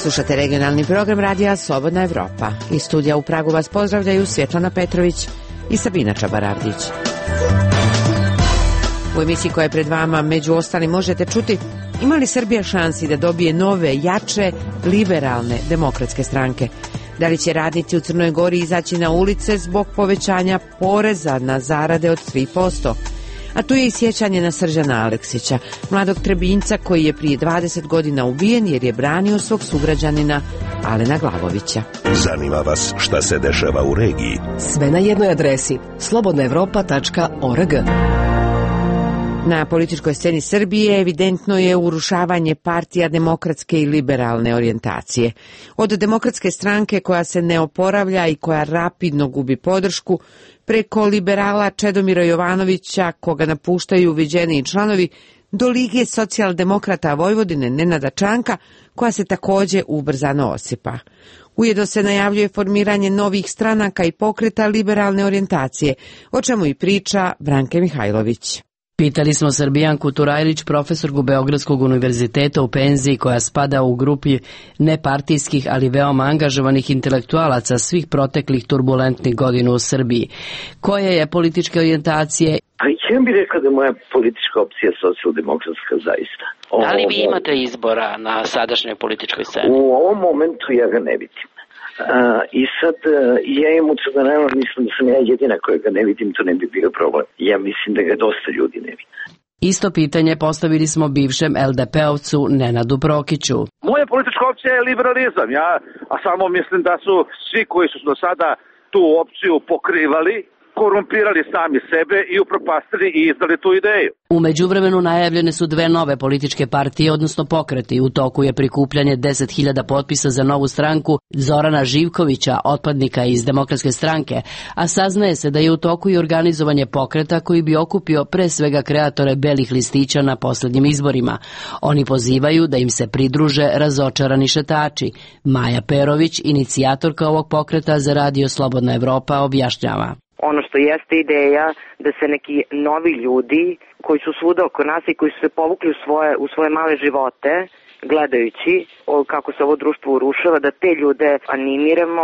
Slušate regionalni program radija Slobodna Evropa. Iz studija u Pragu vas pozdravljaju Svjetlana Petrović i Sabina Čabaravdić. U emisiji koja je pred vama među ostalim možete čuti: ima li Srbija šansi da dobije nove, jače, liberalne demokratske stranke? Da li će radnici u Crnoj Gori izaći na ulice zbog povećanja poreza na zarade od 3%? A tu je i sjećanje na Srđana Aleksića, mladog Trebinjca koji je prije 20 godina ubijen jer je branio svog sugrađanina Alena Glavovića. Zanima vas šta se dešava u regiji? Sve na jednoj adresi: slobodnaevropa.org. Na političkoj sceni Srbije evidentno je urušavanje partija demokratske i liberalne orijentacije. Od Demokratske stranke koja se ne oporavlja i koja rapidno gubi podršku, preko liberala Čedomira Jovanovića, koga napuštaju uviđeniji članovi, do Lige socijaldemokrata Vojvodine Nenada Čanka, koja se također ubrzano osipa. Ujedno se najavljuje formiranje novih stranaka i pokreta liberalne orijentacije, o čemu i priča Branke Mihajlović. Pitali smo Srbijanku Turajlić, profesorku Beogradskog univerziteta u penziji, koja spada u grupi nepartijskih, ali veoma angažovanih intelektualaca svih proteklih turbulentnih godina u Srbiji. Koje je političke orijentacije? Ja bih rekao da je moja politička opcija socijaldemokratska zaista. Da li vi imate izbora na sadašnjoj političkoj sceni? U ovom momentu ja ga ne vidim. I sad ja emocionalno mislim da sam ja jedina koja ga ne vidim, to ne bi bio problem. Ja mislim da ga dosta ljudi ne vidi. Isto pitanje postavili smo bivšem LDP-ovcu Nenadu Prokiću. Moja politička opcija je liberalizam, a samo mislim da su svi koji su do sada tu opciju pokrivali, korumpirali sami sebe i upropastili i izdali tu ideju. U međuvremenu najavljene su dve nove političke partije, odnosno pokreti. U toku je prikupljanje 10.000 potpisa za novu stranku Zorana Živkovića, otpadnika iz Demokratske stranke, a saznaje se da je u toku i organizovanje pokreta koji bi okupio pre svega kreatore belih listića na posljednjim izborima. Oni pozivaju da im se pridruže razočarani šetači. Maja Perović, inicijatorka ovog pokreta za radio Slobodna Evropa, objašnjava. Ono što jeste ideja da se neki novi ljudi koji su svuda oko nas i koji su se povukli u svoje male živote, gledajući kako se ovo društvo urušava, da te ljude animiramo,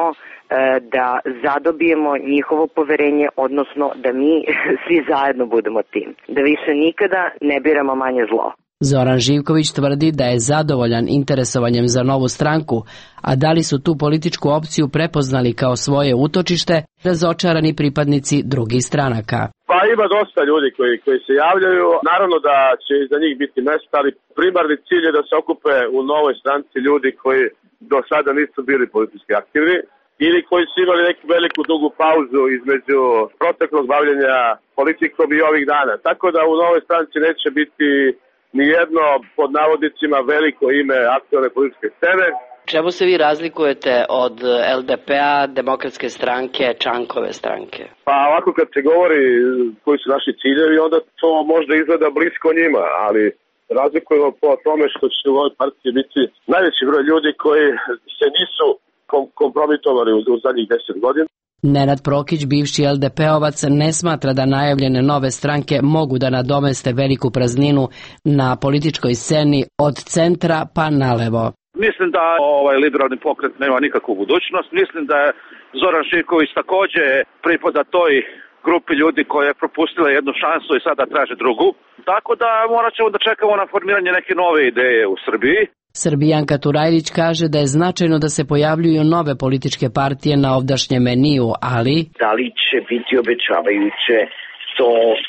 da zadobijemo njihovo poverenje, odnosno da mi svi zajedno budemo tim. Da više nikada ne biramo manje zlo. Zoran Živković tvrdi da je zadovoljan interesovanjem za novu stranku, a da li su tu političku opciju prepoznali kao svoje utočište, razočarani pripadnici drugih stranaka. Pa ima dosta ljudi koji se javljaju, naravno da će za njih biti mesta, ali primarni cilj je da se okupe u novoj stranci ljudi koji do sada nisu bili politički aktivni ili koji su imali neku veliku dugu pauzu između proteklog bavljenja politikom i ovih dana. Tako da u novoj stranci neće biti nijedno, pod navodnicima, veliko ime aktualne političke scene. Čemu se vi razlikujete od LDP-a, Demokratske stranke, Čankove stranke? Pa ovako kad se govori koji su naši ciljevi, onda to možda izgleda blisko njima, ali razlikujemo po tome što će u ovoj partiji biti najveći broj ljudi koji se nisu kompromitovali u zadnjih 10 godina. Nenad Prokić, bivši LDP-ovac, ne smatra da najavljene nove stranke mogu da nadomeste veliku prazninu na političkoj sceni od centra pa nalevo. Mislim da liberalni pokret nema nikakvu budućnost. Mislim da je Zoran Živković također pripada toj grupi ljudi koja je propustila jednu šansu i sada traže drugu. Tako da morat ćemo da čekamo na formiranje neke nove ideje u Srbiji. Srbijanka Turajlić kaže da je značajno da se pojavljuju nove političke partije na ovdašnjem meniju, ali... Da li će biti obećavajuće, to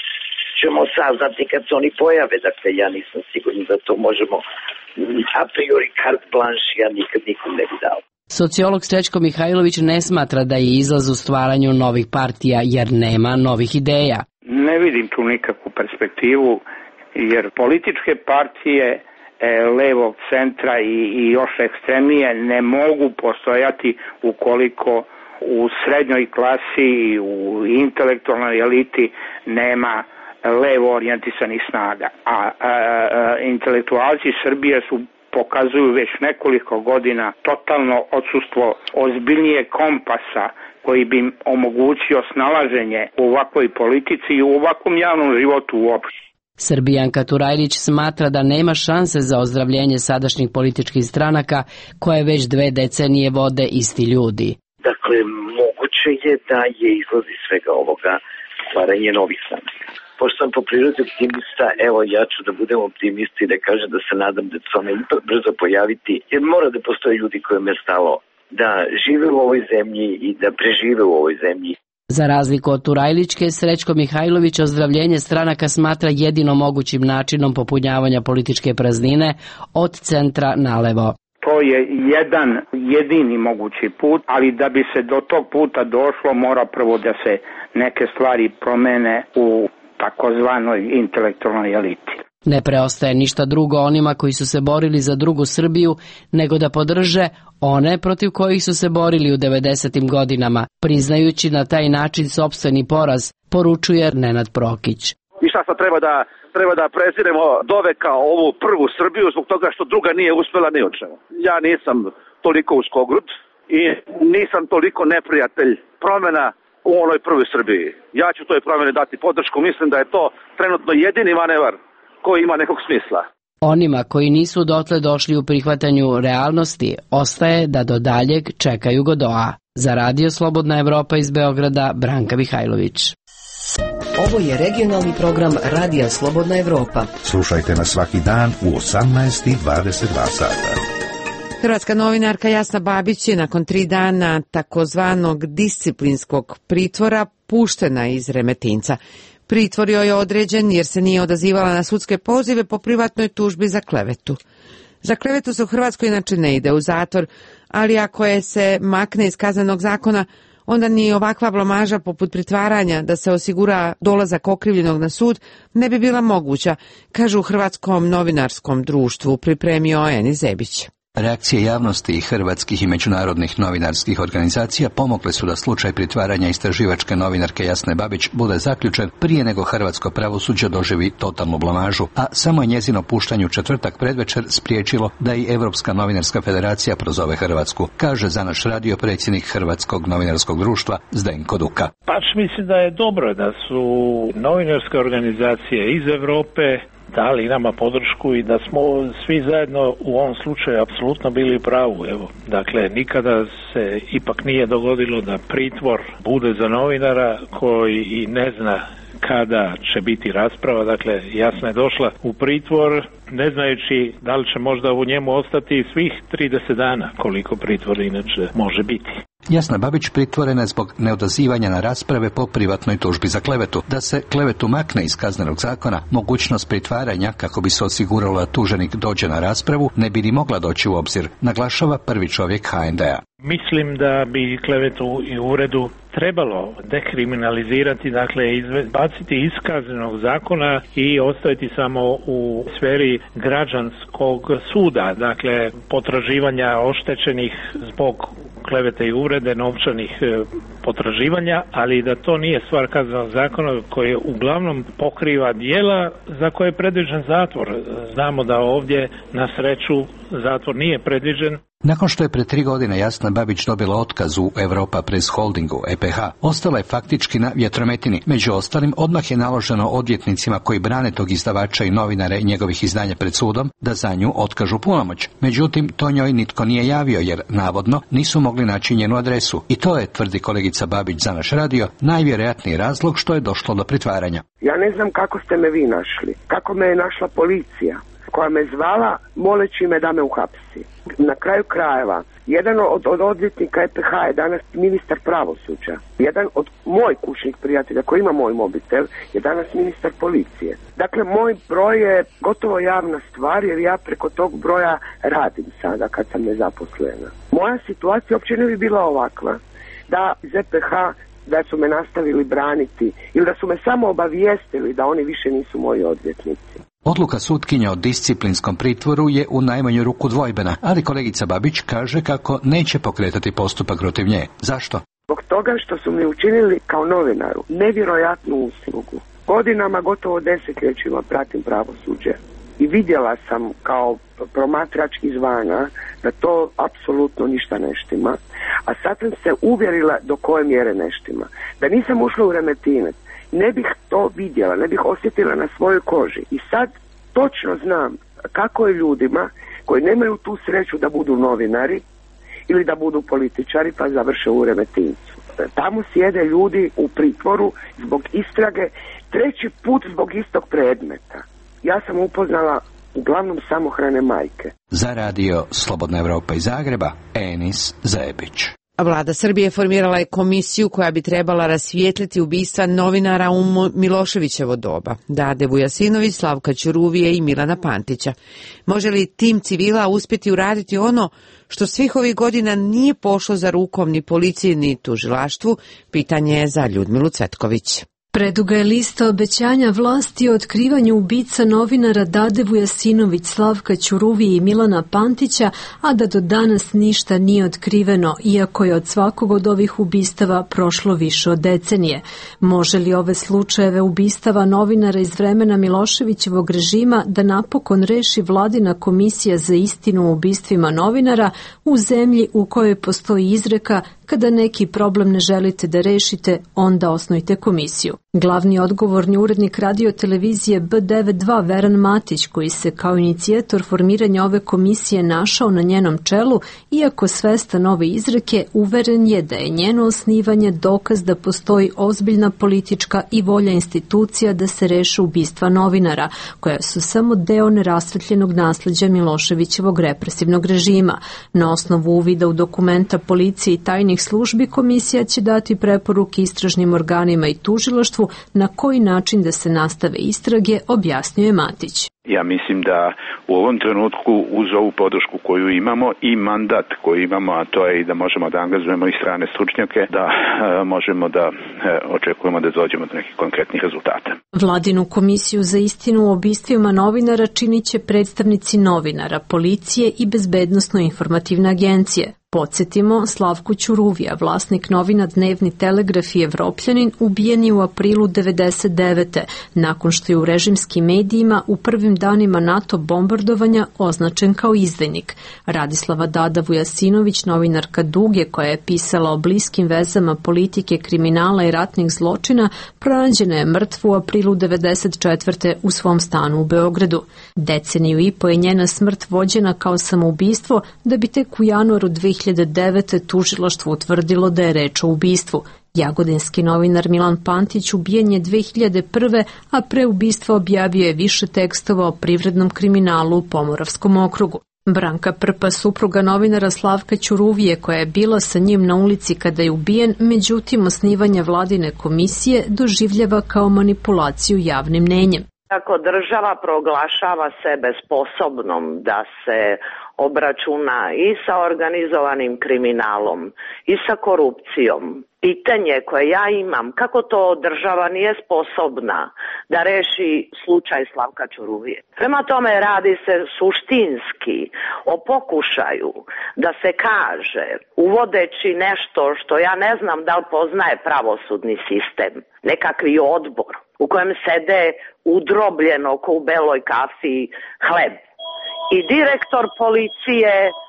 ćemo saznati kad se oni pojave. Dakle, ja nisam sigurna da to možemo a priori carte blanche, ja nikad nikom ne bi dao. Sociolog Srećko Mihajlović ne smatra da je izlaz u stvaranju novih partija jer nema novih ideja. Ne vidim tu nikakvu perspektivu jer političke partije levog centra i još ekstremnije ne mogu postojati ukoliko u srednjoj klasi i u intelektualnoj eliti nema levo orijentisanih snaga. A intelektualci Srbije pokazuju već nekoliko godina totalno odsustvo ozbiljnijeg kompasa koji bi im omogućio snalaženje u ovakvoj politici i u ovakvom javnom životu uopšte. Srbijanka Turajlić smatra da nema šanse za ozdravljenje sadašnjih političkih stranaka koje već 2 decenije vode isti ljudi. Dakle, moguće je da je izlaz iz svega ovoga stvaranje novih stranaka. Pošto sam po prirodi optimista, evo ja ću da budem optimist i da kažem da se nadam da će se ona ipak brzo pojaviti, jer mora da postoje ljudi kojima je stalo da žive u ovoj zemlji i da prežive u ovoj zemlji. Za razliku od Turajlićke, Srećko Mihajlović ozdravljenje stranaka smatra jedino mogućim načinom popunjavanja političke praznine od centra nalevo. To je jedan jedini mogući put, ali da bi se do tog puta došlo mora prvo da se neke stvari promene u takozvanoj intelektualnoj eliti. Ne preostaje ništa drugo onima koji su se borili za drugu Srbiju, nego da podrže one protiv kojih su se borili u 90. godinama, priznajući na taj način sopstveni poraz, poručuje Nenad Prokić. I šta sad treba da preziremo doveka ovu prvu Srbiju zbog toga što druga nije uspela ni o čemu. Ja nisam toliko uskogrud i nisam toliko neprijatelj promjena u onoj prvoj Srbiji. Ja ću toj promjeni dati podršku, mislim da je to trenutno jedini manevar koji ima nekog smisla. Onima koji nisu dotle došli u prihvatanju realnosti, ostaje da do daljeg čekaju Godoa. Za Radio Slobodna Evropa iz Beograda, Branka Mihajlović. Ovo je regionalni program Radija Slobodna Evropa. Slušajte nas svaki dan u 18:22 sata. Hrvatska novinarka Jasna Babić je nakon 3 dana takozvanog disciplinskog pritvora puštena iz Remetinca. Pritvor joj je određen jer se nije odazivala na sudske pozive po privatnoj tužbi za klevetu. Za klevetu se u Hrvatskoj inače ne ide u zatvor, ali ako je se makne iz kaznenog zakona, onda ni ovakva blamaža poput pritvaranja da se osigura dolazak okrivljenog na sud ne bi bila moguća, kaže u Hrvatskom novinarskom društvu, pripremio Eni Zebić. Reakcije javnosti i hrvatskih i međunarodnih novinarskih organizacija pomogle su da slučaj pritvaranja istraživačke novinarke Jasne Babić bude zaključen prije nego hrvatsko pravosuđe doživi totalnu blamažu, a samo je njezino puštanje u četvrtak predvečer spriječilo da i Europska novinarska federacija prozove Hrvatsku, kaže za naš radio predsjednik Hrvatskog novinarskog društva Zdenko Duka. Mislim da je dobro da su novinarske organizacije iz Europe dali nama podršku i da smo svi zajedno u ovom slučaju apsolutno bili u pravu. Evo, dakle, nikada se ipak nije dogodilo da pritvor bude za novinara koji i ne zna kada će biti rasprava. Dakle, Jasna je došla u pritvor ne znajući da li će možda u njemu ostati svih 30 dana koliko pritvor inače može biti. Jasna Babić pritvorena je zbog neodazivanja na rasprave po privatnoj tužbi za klevetu. Da se klevetu makne iz kaznenog zakona, mogućnost pritvaranja kako bi se osiguralo da tuženik dođe na raspravu ne bi ni mogla doći u obzir, naglašava prvi čovjek HND-a. Mislim da bi klevetu i uvredu trebalo dekriminalizirati, dakle izbaciti iz kaznenog zakona i ostaviti samo u sferi građanskog suda, dakle potraživanja oštećenih zbog klevete i uvrede, novčanih potraživanja, ali da to nije stvar kaznenog zakona koji uglavnom pokriva djela za koje je predviđen zatvor. Znamo da ovdje na sreću zatvor nije predviđen. Nakon što je pred 3 godine Jasna Babić dobila otkaz u Europa Press Holdingu, EPH, ostala je faktički na vjetrometini. Među ostalim, odmah je naloženo odvjetnicima koji brane tog izdavača i novinare njegovih izdanja pred sudom da za nju otkažu punomoć. Međutim, to njoj nitko nije javio jer, navodno, nisu mogli naći njenu adresu. I to je, tvrdi kolegica Babić za naš radio, najvjerojatniji razlog što je došlo do pritvaranja. Ja ne znam kako ste me vi našli, kako me je našla policija, koja me zvala moleći me da me uhapsi. Na kraju krajeva, jedan od odvjetnika EPH je danas ministar pravosuđa. Jedan od mojih kućnih prijatelja koji ima moj mobitel je danas ministar policije. Dakle, moj broj je gotovo javna stvar jer ja preko tog broja radim sada kad sam nezaposlena. Moja situacija uopće ne bi bila ovakva da iz EPH da su me nastavili braniti ili da su me samo obavijestili da oni više nisu moji odvjetnici. Odluka sutkinja o disciplinskom pritvoru je u najmanju ruku dvojbena, ali kolegica Babić kaže kako neće pokretati postupak protiv nje. Zašto? Zbog toga što su mi učinili kao novinaru nevjerojatnu uslugu. Godinama, gotovo desetljećima pratim pravosuđe i vidjela sam kao promatrač izvana da to apsolutno ništa ne štima, a sad sam se uvjerila do koje mjere ne štima. Da nisam ušla u Remetinec ne bih to vidjela, ne bih osjetila na svojoj koži. I sad točno znam kako je ljudima koji nemaju tu sreću da budu novinari ili da budu političari pa završe u Remetincu. Tamo sjede ljudi u pritvoru zbog istrage, treći put zbog istog predmeta. Ja sam upoznala uglavnom samohrane majke. Za radio Slobodna Evropa iz Zagreba, Enis Zajebić. Vlada Srbije formirala je komisiju koja bi trebala rasvijetliti ubistva novinara u Miloševićevo doba, Dade Vujasinović, Slavka Ćuruvije i Milana Pantića. Može li tim civila uspjeti uraditi ono što svih ovih godina nije pošlo za rukom ni policiji ni tužilaštvu? Pitanje je za Ljudmilu Cvetković. Preduga je lista obećanja vlasti o otkrivanju ubica novinara Dade Vujasinović, Slavka Ćuruvije i Milana Pantića, a da do danas ništa nije otkriveno, iako je od svakog od ovih ubistava prošlo više od decenije. Može li ove slučajeve ubistava novinara iz vremena Miloševićevog režima da napokon reši vladina komisija za istinu o ubistvima novinara u zemlji u kojoj postoji izreka kada neki problem ne želite da rešite, onda osnujte komisiju. Glavni odgovorni urednik radio televizije B92 Veran Matić, koji se kao inicijator formiranja ove komisije našao na njenom čelu, iako svestan ove izreke, uveren je da je njeno osnivanje dokaz da postoji ozbiljna politička i volja institucija da se reše ubistva novinara, koja su samo deo nerasvetljenog nasleđa Miloševićevog represivnog režima. Na osnovu uvida u dokumenta policije i tajnih službi, komisija će dati preporuke istražnim organima i tužilaštvu na koji način da se nastave istrage, objasnio je Matić. Ja mislim da u ovom trenutku uz ovu podršku koju imamo i mandat koji imamo, a to je i da možemo da angažujemo i strane stručnjake, da možemo da očekujemo da dođemo do nekih konkretnih rezultata. Vladinu komisiju za istinu o ubistvima novinara činit će predstavnici novinara, policije i Bezbednosno-informativne agencije. Podsjetimo, Slavko Ćuruvija, vlasnik novina Dnevni Telegraf i Evropljanin, ubijen je u aprilu 1999. nakon što je u režimskim medijima u prvim danima NATO bombardovanja označen kao izdajnik. Radislava Dada Vujasinović, novinarka Duge, koja je pisala o bliskim vezama politike, kriminala i ratnih zločina, pronađena je mrtva u aprilu 1994. u svom stanu u Beogradu. Deceniju i po je njena smrt vođena kao samoubistvo, da bi tek u januaru 2009. tužilaštvo utvrdilo da je reč o ubistvu. Jagodinski novinar Milan Pantić ubijen je 2001. a pre ubistva objavio je više tekstova o privrednom kriminalu u Pomoravskom okrugu. Branka Prpa, supruga novinara Slavka Ćuruvije, koja je bila sa njim na ulici kada je ubijen, međutim osnivanje vladine komisije doživljava kao manipulaciju javnim mnenjem. Ako država proglašava sebe sposobnom da se obračuna i sa organizovanim kriminalom i sa korupcijom, pitanje koje ja imam, kako to država nije sposobna da reši slučaj Slavka Ćuruvije. Prema tome radi se suštinski o pokušaju da se kaže, uvodeći nešto što ja ne znam da li poznaje pravosudni sistem, nekakvi odbor u kojem sede udrobljeno ko u beloj kafi hleb i direktor policije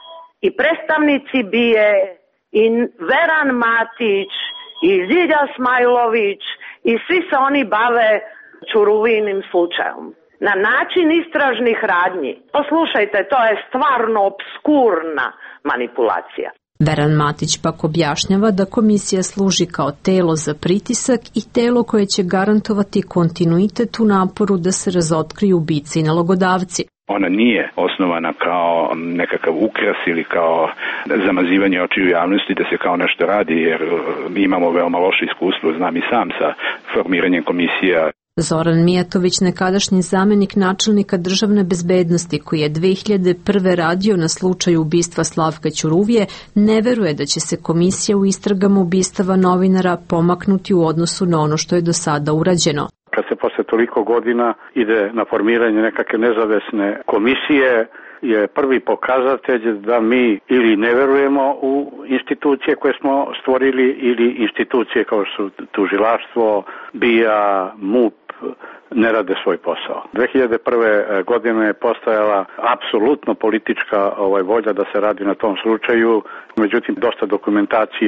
i predstavnici BIA i Veran Matić i Zilja Smajlović i svi se oni bave Ćuruvijinim slučajem. Na način istražnih radnji. Poslušajte, to je stvarno obskurna manipulacija. Veran Matić pak objašnjava da komisija služi kao telo za pritisak i telo koje će garantovati kontinuitet u naporu da se razotkriju ubice i nalogodavci. Ona nije osnovana kao nekakav ukras ili kao zamazivanje očiju javnosti da se kao nešto radi, jer imamo veoma loše iskustvo, znam i sam sa formiranjem komisija. Zoran Mijatović, nekadašnji zamenik načelnika državne bezbednosti, koji je 2001. radio na slučaju ubistva Slavka Ćuruvije, ne veruje da će se komisija u istragama ubistava novinara pomaknuti u odnosu na ono što je do sada urađeno. Kad se posle toliko godina ide na formiranje nekakve nezavisne komisije, je prvi pokazatelj da mi ili ne verujemo u institucije koje smo stvorili ili institucije kao što su tužilaštvo, BIA, MUP, ne rade svoj posao. 2001. godine je postojala apsolutno politička volja da se radi na tom slučaju, međutim dosta dokumentacije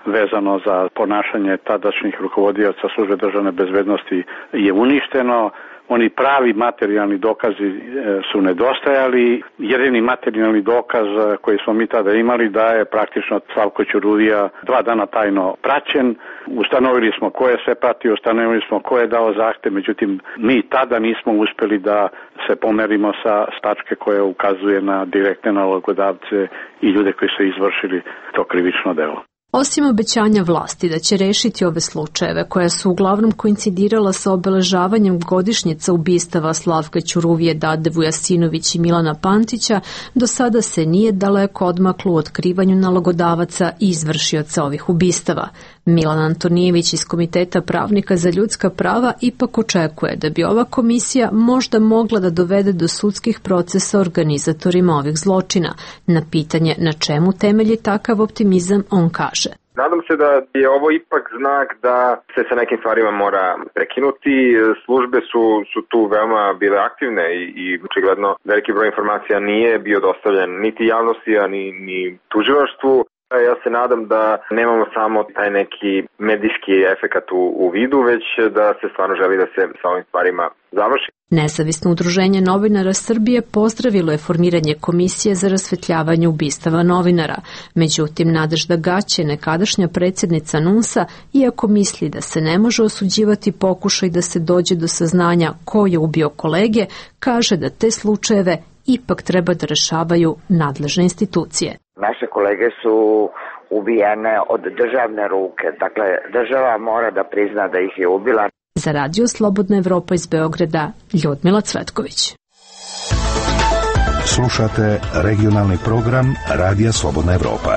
vezano za ponašanje tadašnjih rukovodioca službe državne bezbednosti je uništeno. Oni pravi materijalni dokazi su nedostajali. Jedini materijalni dokaz koji smo mi tada imali da je praktično Slavko Ćuruvija 2 dana tajno praćen. Ustanovili smo ko je sve pratio, ustanovili smo ko je dao zahtev, međutim mi tada nismo uspeli da se pomerimo sa tačke koja ukazuje na direktne nalogodavce i ljude koji su izvršili to krivično delo. Osim obećanja vlasti da će rešiti ove slučajeve, koja su uglavnom koincidirala sa obeležavanjem godišnjica ubistava Slavka Ćuruvije, Dade Vujasinović i Milana Pantića, do sada se nije daleko odmaklo u otkrivanju nalogodavaca i izvršioca ovih ubistava. Milan Antonijević iz Komiteta pravnika za ljudska prava ipak očekuje da bi ova komisija možda mogla da dovede do sudskih procesa organizatorima ovih zločina. Na pitanje na čemu temelji takav optimizam, on kaže: Nadam se da je ovo ipak znak da se sa nekim stvarima mora prekinuti. Službe su tu veoma bile aktivne i očigledno veliki broj informacija nije bio dostavljen niti javnosti, a ni tužilaštvu. Ja se nadam da nemamo samo taj neki medijski efekat u vidu, već da se stvarno želi da se sa ovim stvarima završi. Nezavisno udruženje novinara Srbije pozdravilo je formiranje komisije za rasvetljavanje ubistava novinara. Međutim, Nadežda Gaće, nekadašnja predsjednica NUNS-a, iako misli da se ne može osuđivati pokušaj da se dođe do saznanja ko je ubio kolege, kaže da te slučajeve ipak treba da rešavaju nadležne institucije. Naše kolege su ubijene od državne ruke, dakle država mora da prizna da ih je ubila. Za Radio Slobodna Evropa iz Beograda, Ljudmila Cvetković. Slušate regionalni program Radija Slobodna Evropa.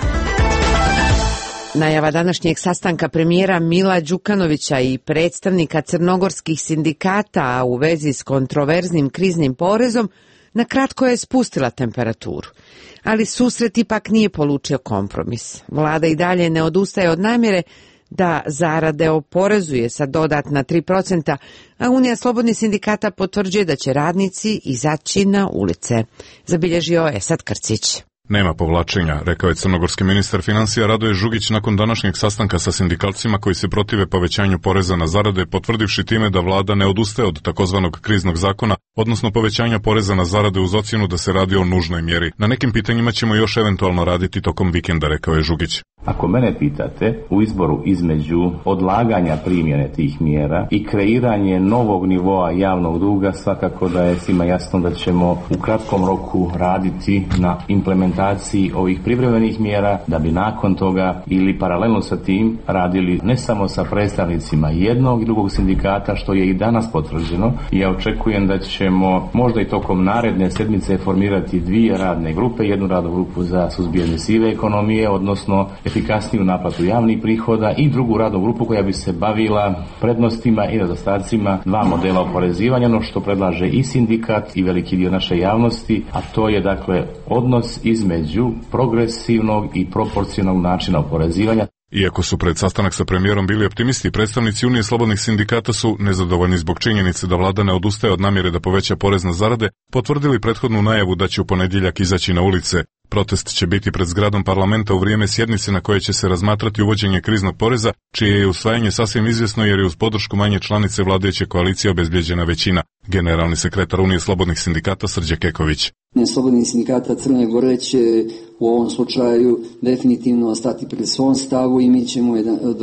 Najava današnjeg sastanka premijera Mila Đukanovića i predstavnika crnogorskih sindikata u vezi s kontroverznim kriznim porezom na kratko je spustila temperaturu. Ali susret ipak nije polučio kompromis. Vlada i dalje ne odustaje od namjere da zarade oporezuje sa dodatna 3%, a Unija slobodnih sindikata potvrđuje da će radnici izaći na ulice. Zabilježio Esad Krcić. Nema povlačenja, rekao je crnogorski ministar financija Radoje Žugić nakon današnjeg sastanka sa sindikalcima koji se protive povećanju poreza na zarade, potvrdivši time da vlada ne odustaje od takozvanog kriznog zakona, odnosno povećanja poreza na zarade uz ocjenu da se radi o nužnoj mjeri. Na nekim pitanjima ćemo još eventualno raditi tokom vikenda, rekao je Žugić. Ako mene pitate, u izboru između odlaganja primjene tih mjera i kreiranje novog nivoa javnog duga, svakako da je svima jasno da ćemo u kratkom roku raditi na implementaciji ovih privremenih mjera, da bi nakon toga ili paralelno sa tim radili ne samo sa predstavnicima jednog i drugog sindikata, što je i danas potvrđeno. Ja očekujem da ćemo možda i tokom naredne sedmice formirati 2 radne grupe, jednu radnu grupu za suzbijanje sive ekonomije, odnosno efikasniju naplatu javnih prihoda, i drugu radnu grupu koja bi se bavila prednostima i nedostacima 2 modela oporezivanja, ono što predlaže i sindikat i veliki dio naše javnosti, a to je dakle odnos između progresivnog i proporcionalnog načina oporezivanja. Iako su pred sastanak sa premijerom bili optimisti, predstavnici Unije slobodnih sindikata su, nezadovoljni zbog činjenice da vlada ne odustaje od namjere da poveća porez na zarade, potvrdili prethodnu najavu da će u ponedjeljak izaći na ulice. Protest će biti pred zgradom parlamenta u vrijeme sjednice na kojoj će se razmatrati uvođenje kriznog poreza, čije je usvajanje sasvim izvjesno jer je uz podršku manje članice vladajuće koalicije obezbijeđena većina. Generalni sekretar Unije slobodnih sindikata Srđe Keković. Slobodnih sindikata Crne Gore će u ovom slučaju definitivno stati pred svom stavu i mi ćemo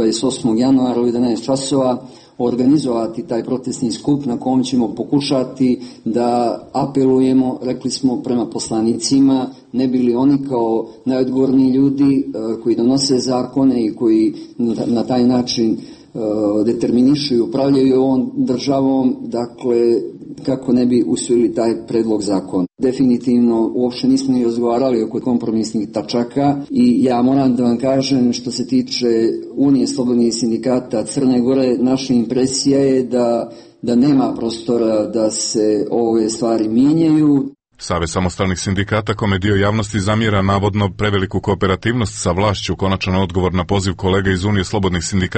28. januara u 11 časova organizovati taj protestni skup na kom ćemo pokušati da apelujemo, rekli smo, prema poslanicima, ne bili oni kao najodgovorniji ljudi koji donose zakone i koji na taj način determinišu i upravljaju ovom državom, dakle, kako ne bi usvojili taj predlog zakona. Definitivno uopšte nismo ni razgovarali oko kompromisnih tačaka i ja moram da vam kažem, što se tiče Unije slobodnih sindikata Crne Gore, naša impresija je da nema prostora da se ove stvari mijenjaju. Savez samostalnih sindikata, kome dio javnosti zamjera navodno preveliku kooperativnost sa vlašću, konačan odgovor na poziv kolega iz Unije slobodnih sindikata,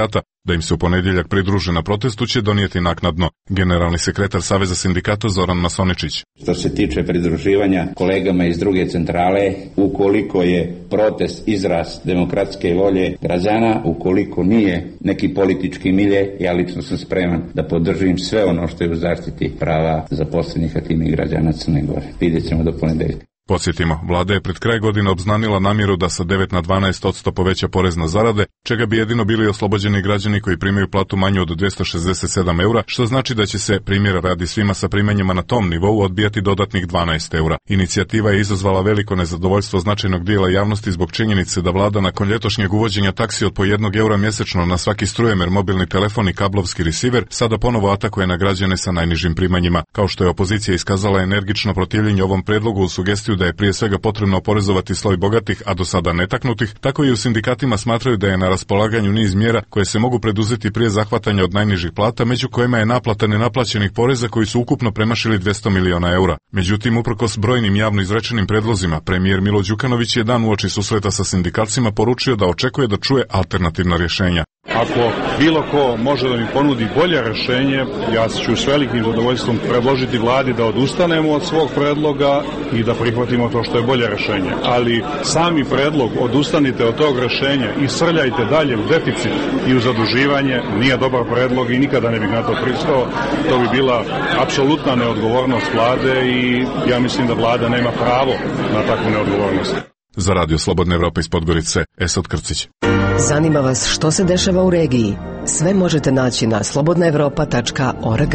Da im se u ponedjeljak pridruže na protestu će donijeti naknadno. Generalni sekretar Saveza sindikata Zoran Masoničić. Što se tiče pridruživanja kolegama iz druge centrale, ukoliko je protest izraz demokratske volje građana, ukoliko nije neki politički milje, ja lično sam spreman da podržim sve ono što je u zaštiti prava zaposlenih, a time i građana Crne Gore. Vidjet ćemo do ponedeljka. Podsjetimo, vlada je pred kraj godine obznanila namjeru da sa 9 na 12% poveća porez na zarade, čega bi jedino bili oslobođeni građani koji primaju platu manju od 267 eura, što znači da će se, primjera radi, svima sa primanjima na tom nivou odbijati dodatnih 12 eura. Inicijativa je izazvala veliko nezadovoljstvo značajnog dijela javnosti zbog činjenice da vlada nakon ljetosšnjeg uvođenja taksi od po 1 eura mjesečno na svaki strujemer, mobilni telefon i kablovski receiver sada ponovo atakuje na građane sa najnižim primanjima. Kao što je opozicija iskazala energično protivljenje ovom predlogu u sugestiju da je prije svega potrebno oporezovati sloj bogatih, a do sada netaknutih, tako i u sindikatima smatraju da je na raspolaganju niz mjera koje se mogu preduzeti prije zahvatanja od najnižih plata, među kojima je naplata nenaplaćenih poreza koji su ukupno premašili 200 miliona eura. Međutim, uprkos brojnim javno izrečenim predlozima, premijer Milo Đukanović je dan uoči susreta sa sindikalcima poručio da očekuje da čuje alternativna rješenja. Ako bilo ko može da mi ponudi bolje rješenje, ja ću s velikim zadovoljstvom predložiti vladi da odustanemo od svog predloga i da prihvatimo to što je bolje rješenje. Ali sami predlog odustanite od tog rješenja i srljajte dalje u deficit i u zaduživanje nije dobar predlog i nikada ne bih na to pristao. To bi bila apsolutna neodgovornost vlade i ja mislim da vlada nema pravo na takvu neodgovornost. Za Radio Slobodne Evrope iz Podgorice, Esad Krcić. Zanima vas što se dešava u regiji? Sve možete naći na slobodnaevropa.org.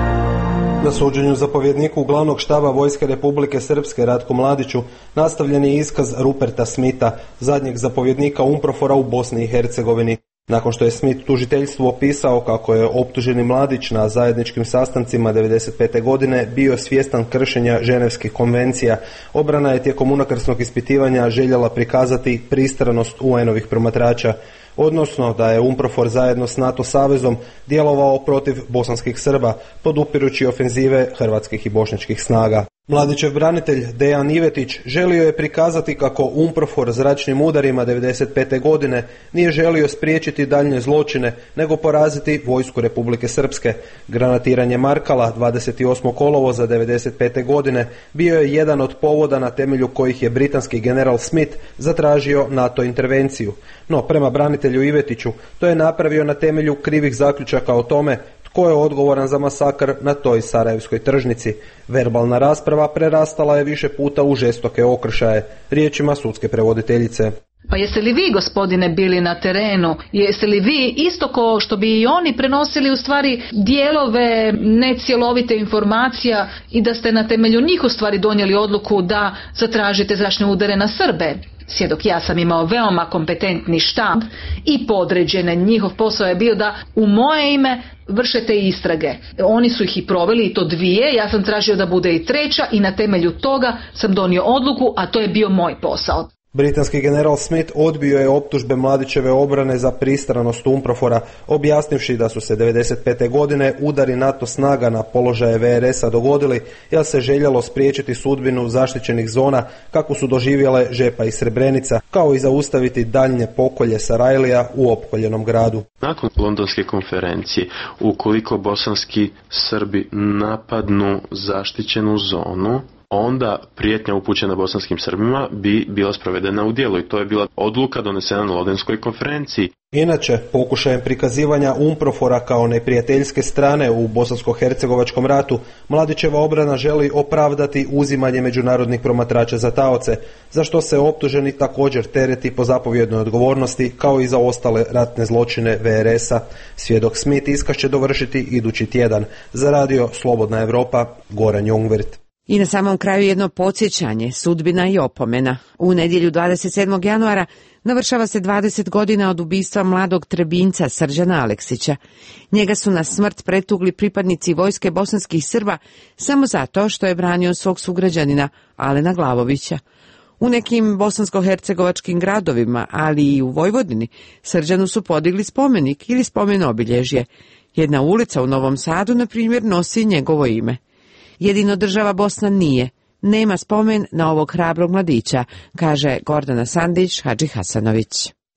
Na suđenju zapovjedniku glavnog štaba Vojske Republike Srpske Ratku Mladiću nastavljen je iskaz Ruperta Smitha, zadnjeg zapovjednika UNPROFOR-a u Bosni i Hercegovini. Nakon što je Smith tužiteljstvu opisao kako je optuženi Mladić na zajedničkim sastancima 1995. godine bio svjestan kršenja ženevskih konvencija, obrana je tijekom unakrsnog ispitivanja željela prikazati pristranost UN-ovih promatrača, odnosno da je UNPROFOR zajedno s NATO savezom djelovao protiv bosanskih Srba, podupirući ofenzive hrvatskih i bošnjačkih snaga. Mladićev branitelj Dejan Ivetić želio je prikazati kako UNPROFOR zračnim udarima 1995. godine nije želio spriječiti daljnje zločine, nego poraziti vojsku Republike Srpske. Granatiranje Markala 28. kolovoza 1995. godine bio je jedan od povoda na temelju kojih je britanski general Smith zatražio NATO intervenciju. No, prema branitelju Ivetiću, to je napravio na temelju krivih zaključaka o tome tko je odgovoran za masakr na toj sarajevskoj tržnici. Verbalna rasprava prerastala je više puta u žestoke okršaje, riječima sudske prevoditeljice. Pa jeste li vi, gospodine, bili na terenu? Jeste li vi, isto kao što bi i oni prenosili u stvari dijelove necjelovite informacija i da ste na temelju njih u stvari donijeli odluku da zatražite zračne udare na Srbe? Svjedok, ja sam imao veoma kompetentni štab i podređene. Njihov posao je bio da u moje ime vršete istrage. Oni su ih i proveli, i to 2, ja sam tražio da bude i 3. i na temelju toga sam donio odluku, a to je bio moj posao. Britanski general Smith odbio je optužbe Mladićeve obrane za pristranost UNPROFOR-a, objasnivši da su se 1995. godine udari NATO snaga na položaje VRS-a dogodili, jer se željelo spriječiti sudbinu zaštićenih zona kako su doživjele Žepa i Srebrenica, kao i zaustaviti daljnje pokolje Sarajlija u opkoljenom gradu. Nakon londonske konferencije, ukoliko bosanski Srbi napadnu zaštićenu zonu, onda prijetnja upućena bosanskim Srbima bi bila sprovedena u djelo i to je bila odluka donesena na Londonskoj konferenciji. Inače, pokušajem prikazivanja UNPROFOR-a kao neprijateljske strane u bosansko-hercegovačkom ratu, Mladićeva obrana želi opravdati uzimanje međunarodnih promatrača za taoce, za što se optuženi također tereti po zapovjednoj odgovornosti, kao i za ostale ratne zločine VRS-a. Svjedok Smith iskaz će dovršiti idući tjedan. Za Radio Slobodna Evropa, Goran Jungwirth. I na samom kraju jedno podsjećanje, sudbina i opomena. U nedjelju 27. januara navršava se 20 godina od ubistva mladog Trebinjca Srđana Aleksića. Njega su na smrt pretukli pripadnici vojske bosanskih Srba samo zato što je branio svog sugrađanina Alena Glavovića. U nekim bosansko-hercegovačkim gradovima, ali i u Vojvodini, Srđanu su podigli spomenik ili spomen obilježje. Jedna ulica u Novom Sadu, na primjer, nosi njegovo ime. Jedino država Bosna nema spomen na ovog hrabrog mladića, kaže Gordana Sandić Hadži Hasanović.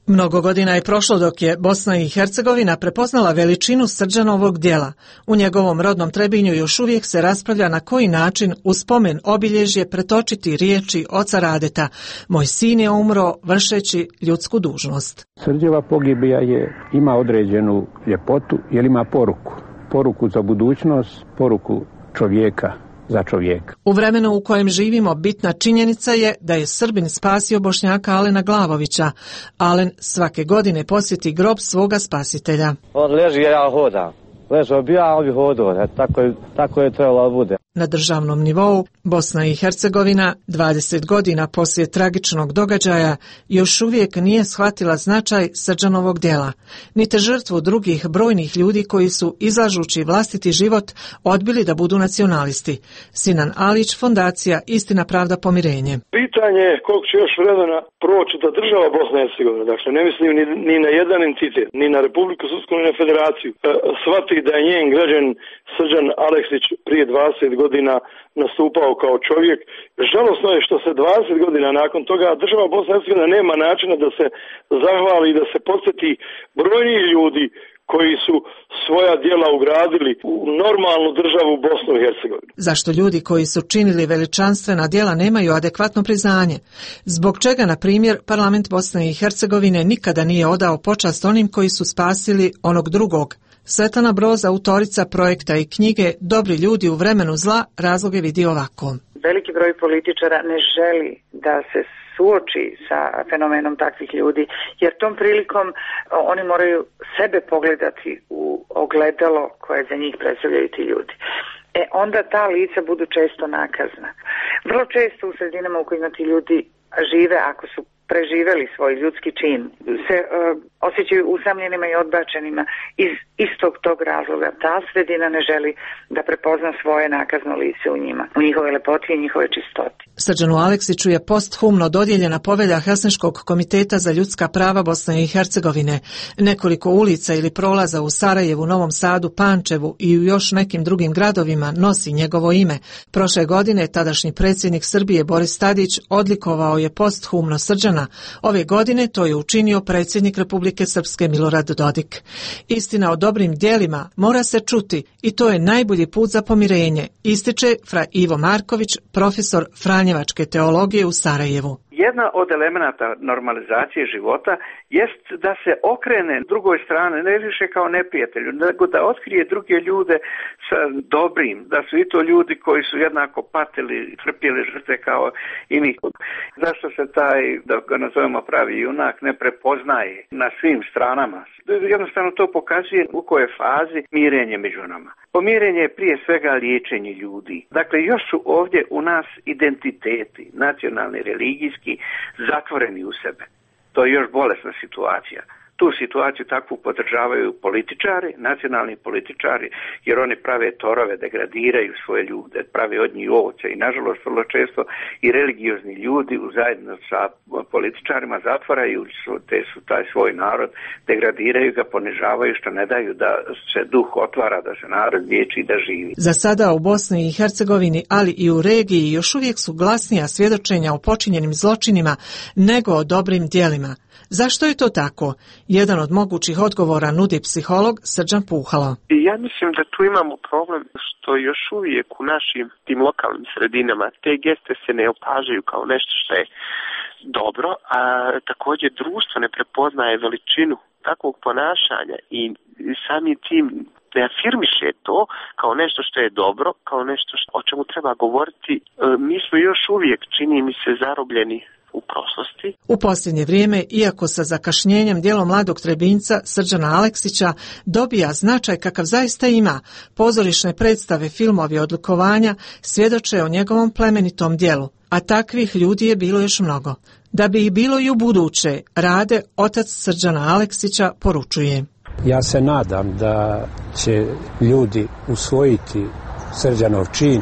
Mnogo godina je prošlo dok je Bosna i Hercegovina prepoznala veličinu Srđanovog djela. U njegovom rodnom Trebinju još uvijek se raspravlja na koji način u spomen obilježje pretočiti riječi oca Radeta: "Moj sin je umro vršeći ljudsku dužnost." Srđeva pogibija ima određenu ljepotu jer ima poruku. Poruku za budućnost, poruku čovjeka za čovjeka. U vremenu u kojem živimo bitna činjenica je da je Srbin spasio Bošnjaka Alena Glavovića. Alen svake godine posjeti grob svoga spasitelja. On leži, ja hodam. Ležao bi ja, on bi hodao. Tako je trebalo da bude. Na državnom nivou Bosna i Hercegovina 20 godina poslije tragičnog događaja još uvijek nije shvatila značaj Srđanovog djela, niti žrtvu drugih brojnih ljudi koji su, izlažući vlastiti život, odbili da budu nacionalisti. Sinan Alić, Fondacija Istina, pravda, pomirenje. Pitanje je koliko će još vremena proći da država Bosna i Hercegovina, dakle ne mislim ni na jedan entitet, ni na Republiku Srpsku, ni na Federaciju, shvati da je njen građan Srđan Aleksić prije 20 godina nastupao kao čovjek. Žalosno je što se 20 godina nakon toga država Bosna i Hercegovina nema načina da se zahvali i da se podsjeti brojni ljudi koji su svoja djela ugradili u normalnu državu Bosnu i Hercegovinu. Zašto ljudi koji su činili veličanstvena djela nemaju adekvatno priznanje? Zbog čega, na primjer, parlament Bosne i Hercegovine nikada nije odao počast onim koji su spasili onog drugog? Svetlana Broz, autorica projekta i knjige Dobri ljudi u vremenu zla, razloge vidi ovako. Veliki broj političara ne želi da se suoči sa fenomenom takvih ljudi, jer tom prilikom oni moraju sebe pogledati u ogledalo koje za njih predstavljaju ti ljudi. Onda ta lica budu često nakazna. Vrlo često u sredinama u kojima ti ljudi žive, ako su preživeli svoj ljudski čin, se osjećaju usamljenima i odbačenima iz istog tog razloga. Ta sredina ne želi da prepozna svoje nakazno lice u njima, u njihove lepoti i njihove čistoti. Srđanu Aleksiću je posthumno dodijeljena povelja Helsinškog komiteta za ljudska prava Bosne i Hercegovine. Nekoliko ulica ili prolaza u Sarajevu, Novom Sadu, Pančevu i u još nekim drugim gradovima nosi njegovo ime. Prošle godine tadašnji predsjednik Srbije Boris Tadić odlikovao je posthumno Srđana. Ove godine to je učinio predsjednik Republike Srpske Milorad Dodik. Istina o dobrim djelima mora se čuti i to je najbolji put za pomirenje, ističe fra Ivo Marković, profesor franjevačke teologije u Sarajevu. Jedna od elemenata normalizacije života jest da se okrene drugoj strane, ne više kao neprijatelju, nego da otkrije druge ljude sa dobrim, da su i to ljudi koji su jednako patili, trpjeli žrtve kao i mi. Zašto se taj, da ga nazovemo pravi junak, ne prepoznaje na svim stranama? Jednostavno to pokazuje u kojoj fazi mirenje među nama. Pomirenje je prije svega liječenje ljudi. Dakle, još su ovdje u nas identiteti, nacionalni, religijski, zatvoreni u sebe. To je još bolesna situacija. Tu situaciju takvu podržavaju političari, nacionalni političari, jer oni prave torove, degradiraju svoje ljude, prave od njih ovce i nažalost vrlo često i religiozni ljudi zajedno sa političarima zatvaraju taj svoj narod, degradiraju ga, ponižavaju, što ne daju da se duh otvara, da se narod liječi i da živi. Za sada u Bosni i Hercegovini, ali i u regiji, još uvijek su glasnija svjedočenja o počinjenim zločinima nego o dobrim djelima. Zašto je to tako? Jedan od mogućih odgovora nudi psiholog Srđan Puhalo. Ja mislim da tu imamo problem što još uvijek u našim tim lokalnim sredinama te geste se ne opažaju kao nešto što je dobro, a također društvo ne prepoznaje veličinu takvog ponašanja i samim tim ne afirmiše to kao nešto što je dobro, kao nešto o čemu treba govoriti. Mi smo još uvijek, čini mi se, zarobljeni u prošlosti. U posljednje vrijeme, iako sa zakašnjenjem djelo mladog Trebinjca Srđana Aleksića dobija značaj kakav zaista ima, pozorišne predstave, filmovi, odlikovanja svjedoče o njegovom plemenitom djelu, a takvih ljudi je bilo još mnogo. Da bi ih bilo i u buduće, Rade, otac Srđana Aleksića, poručuje. Ja se nadam da će ljudi usvojiti Srđanov čin,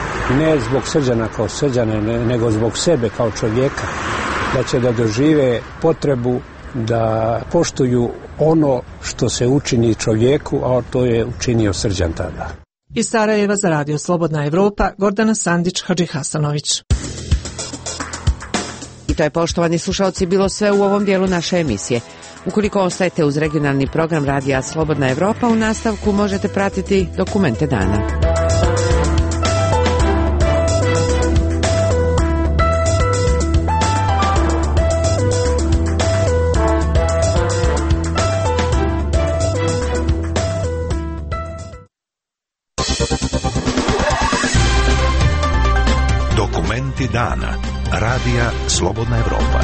ne zbog Srđana kao Srđana, nego zbog sebe kao čovjeka, da će da dožive potrebu da poštuju ono što se učini čovjeku, a to je učinio Srđan tada. Iz Sarajeva za Radio Slobodna Evropa, Gordana Sandić, Hadži Hasanović. To je, poštovani slušalci, bilo sve u ovom dijelu naše emisije. Ukoliko ostajete uz regionalni program Radija Slobodna Evropa, u nastavku možete pratiti dokumente dana. Dokumenti dana. Radija Slobodna Evropa.